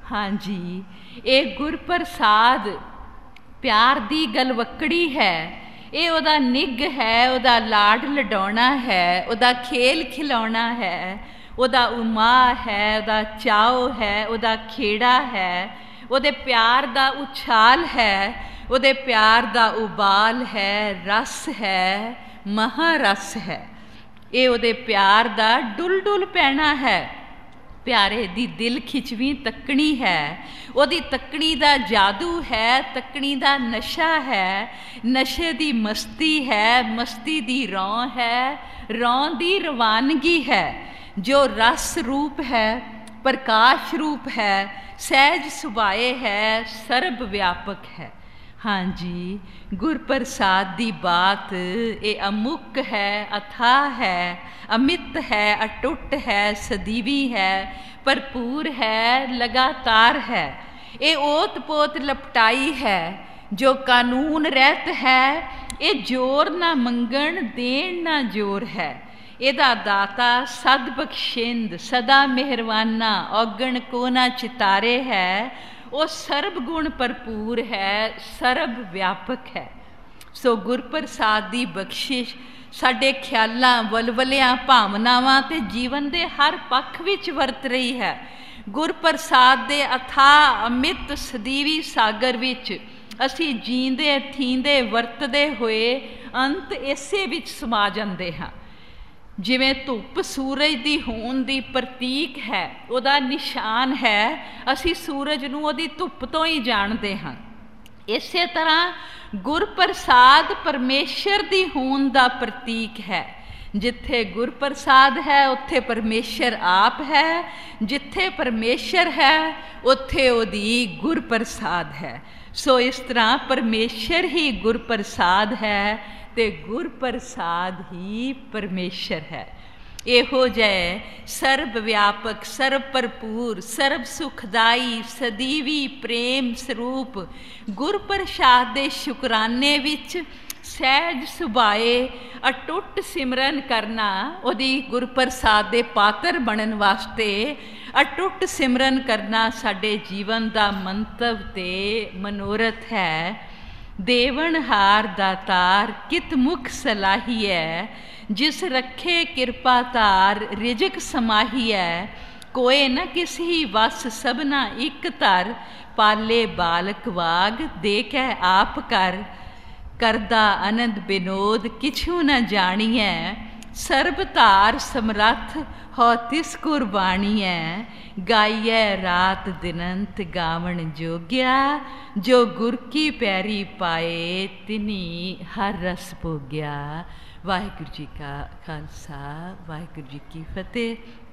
ਹਾਂਜੀ, ਇਹ ਗੁਰ ਪ੍ਰਸਾਦ ਪਿਆਰ ਦੀ ਗਲਵੱਕੜੀ ਹੈ, ਇਹ ਉਹਦਾ ਨਿੱਘ ਹੈ, ਉਹਦਾ ਲਾਡ ਲਡਾਉਣਾ ਹੈ, ਉਹਦਾ ਖੇਲ ਖਿਲਾਉਣਾ ਹੈ, ਉਹਦਾ ਉਮਾ ਹੈ, ਉਹਦਾ ਚਾਉ ਹੈ, ਉਹਦਾ ਖੇੜਾ ਹੈ, ਉਹਦੇ ਪਿਆਰ ਦਾ ਉਛਾਲ ਹੈ, ਉਹਦੇ ਪਿਆਰ ਦਾ ਉਬਾਲ ਹੈ, ਰਸ ਹੈ, ਮਹਾਰਸ ਹੈ। ਇਹ ਉਹਦੇ ਪਿਆਰ ਦਾ ਡੁੱਲ ਡੁੱਲ ਪੈਣਾ ਹੈ। ਪਿਆਰੇ ਦੀ ਦਿਲ ਖਿਚਵੀਂ ਤੱਕਣੀ ਹੈ, ਉਹਦੀ ਤੱਕਣੀ ਦਾ ਜਾਦੂ ਹੈ, ਤੱਕਣੀ ਦਾ ਨਸ਼ਾ ਹੈ, ਨਸ਼ੇ ਦੀ ਮਸਤੀ ਹੈ, ਮਸਤੀ ਦੀ ਰੌਂ ਹੈ, ਰੌਂ ਦੀ ਰਵਾਨਗੀ ਹੈ, ਜੋ ਰਸ ਰੂਪ ਹੈ, ਪ੍ਰਕਾਸ਼ ਰੂਪ ਹੈ, ਸਹਿਜ ਸੁਭਾਏ ਹੈ, ਸਰਬ ਵਿਆਪਕ ਹੈ। ਹਾਂਜੀ, ਗੁਰ ਪ੍ਰਸਾਦ ਦੀ ਬਾਤ ਇਹ ਅਮੁੱਕ ਹੈ, ਅਥਾਹ ਹੈ, ਅਮਿਤ ਹੈ, ਅਟੁੱਟ ਹੈ, ਸਦੀਵੀ ਹੈ, ਭਰਪੂਰ ਹੈ, ਲਗਾਤਾਰ ਹੈ। ਇਹ ਓਤ ਪੋਤ ਲਪਟਾਈ ਹੈ, ਜੋ ਕਾਨੂੰਨ ਰਹਿਤ ਹੈ। ਇਹ ਜ਼ੋਰ ਨਾ ਮੰਗਣ, ਦੇਣ ਨਾ ਜ਼ੋਰ ਹੈ। ਇਹਦਾ ਦਾਤਾ ਸਦ ਬਖਸ਼ਿੰਦ, ਸਦਾ ਮਿਹਰਵਾਨਾ, ਔਗਣ ਕੋ ਨਾ ਚਿਤਾਰੇ ਹੈ। ਉਹ ਸਰਬ ਗੁਣ ਭਰਪੂਰ ਹੈ, ਸਰਬ ਵਿਆਪਕ ਹੈ। ਸੋ ਗੁਰ ਪ੍ਰਸਾਦ ਦੀ ਬਖਸ਼ਿਸ਼ ਸਾਡੇ ਖਿਆਲਾਂ, ਵਲਵਲਿਆਂ, ਭਾਵਨਾਵਾਂ ਤੇ ਜੀਵਨ ਦੇ ਹਰ ਪੱਖ ਵਿੱਚ ਵਰਤ ਰਹੀ ਹੈ। ਗੁਰ ਪ੍ਰਸਾਦ ਦੇ ਅਥਾਹ ਅਮਿਤ ਸਦੀਵੀ ਸਾਗਰ ਵਿੱਚ ਅਸੀਂ ਜੀਂਦੇ ਥੀਂਦੇ ਵਰਤਦੇ ਹੋਏ ਅੰਤ ਇਸੇ ਵਿੱਚ ਸਮਾ ਜਾਂਦੇ ਹਾਂ। ਜਿਵੇਂ ਧੁੱਪ ਸੂਰਜ ਦੀ ਹੋਂਦ ਦੀ ਪ੍ਰਤੀਕ ਹੈ, ਉਹਦਾ ਨਿਸ਼ਾਨ ਹੈ, ਅਸੀਂ ਸੂਰਜ ਨੂੰ ਉਹਦੀ ਧੁੱਪ ਤੋਂ ਹੀ ਜਾਣਦੇ ਹਾਂ। ਇਸੇ ਤਰ੍ਹਾਂ ਗੁਰ ਪ੍ਰਸਾਦ ਪਰਮੇਸ਼ਰ ਦੀ ਹੋਂਦ ਦਾ ਪ੍ਰਤੀਕ ਹੈ। ਜਿੱਥੇ ਗੁਰ ਪ੍ਰਸਾਦ ਹੈ ਉੱਥੇ ਪਰਮੇਸ਼ਰ ਆਪ ਹੈ, ਜਿੱਥੇ ਪਰਮੇਸ਼ਰ ਹੈ ਉੱਥੇ ਉਹਦੀ ਗੁਰ ਪ੍ਰਸਾਦ ਹੈ। ਸੋ ਇਸ ਤਰ੍ਹਾਂ ਪਰਮੇਸ਼ਰ ਹੀ ਗੁਰ ਪ੍ਰਸਾਦ ਹੈ ਤੇ ਗੁਰ ਪ੍ਰਸਾਦ ਹੀ ਪਰਮੇਸ਼ਰ ਹੈ। ਇਹੋ ਜੈ ਸਰਬ ਵਿਆਪਕ, ਸਰਬ ਭਰਪੂਰ, ਸਰਬ ਸੁਖਦਾਈ, ਸਦੀਵੀ ਪ੍ਰੇਮ ਸਰੂਪ ਗੁਰ ਪ੍ਰਸਾਦ ਦੇ ਸ਼ੁਕਰਾਨੇ ਵਿੱਚ ਸਹਿਜ ਸੁਭਾਏ ਅਟੁੱਟ ਸਿਮਰਨ ਕਰਨਾ, ਉਹਦੀ ਗੁਰਪ੍ਰਸਾਦ ਦੇ ਪਾਤਰ ਬਣਨ ਵਾਸਤੇ ਅਟੁੱਟ ਸਿਮਰਨ ਕਰਨਾ ਸਾਡੇ ਜੀਵਨ ਦਾ ਮੰਤਵ ਤੇ ਮਨੋਰਥ ਹੈ। ਦੇਵਨਹਾਰ ਦਾਤਾਰ ਕਿਤ ਮੁਖ ਸਲਾਹੀਐ, ਜਿਸ ਰੱਖੇ ਕਿਰਪਾ ਧਾਰ ਰਿਜਕ ਸਮਾਹੀਐ। ਕੋਏ ਨ ਕਿਸੀ ਵਸ ਸਭਨਾ ਇੱਕ ਧਰ, ਪਾਲੇ ਬਾਲਕ ਵਾਗ ਦੇਖੈ ਆਪ ਕਰ। ਕਰਦਾ ਅਨੰਦ ਬਿਨੋਦ ਕਿਛੂ ਨ ਜਾਣੀਐ, ਸਰਬ ਧਾਰ ਸਮਰੱਥ ਹੋ ਤਿਸ ਕੁਰਬਾਣੀਐ। ਗਾਈਐ ਰਾਤ ਦਿਨੰਤ ਗਾਵਣ ਜੋਗਿਆ, ਜੋ ਗੁਰ ਕੀ ਪੈਰੀ ਪਾਏ ਤਿਨੀ ਹਰ ਰਸ ਭੋਗਿਆ। ਵਾਹਿਗੁਰੂ ਜੀ ਕਾ ਖਾਲਸਾ, ਵਾਹਿਗੁਰੂ ਜੀ ਕੀ ਫਤਿਹ।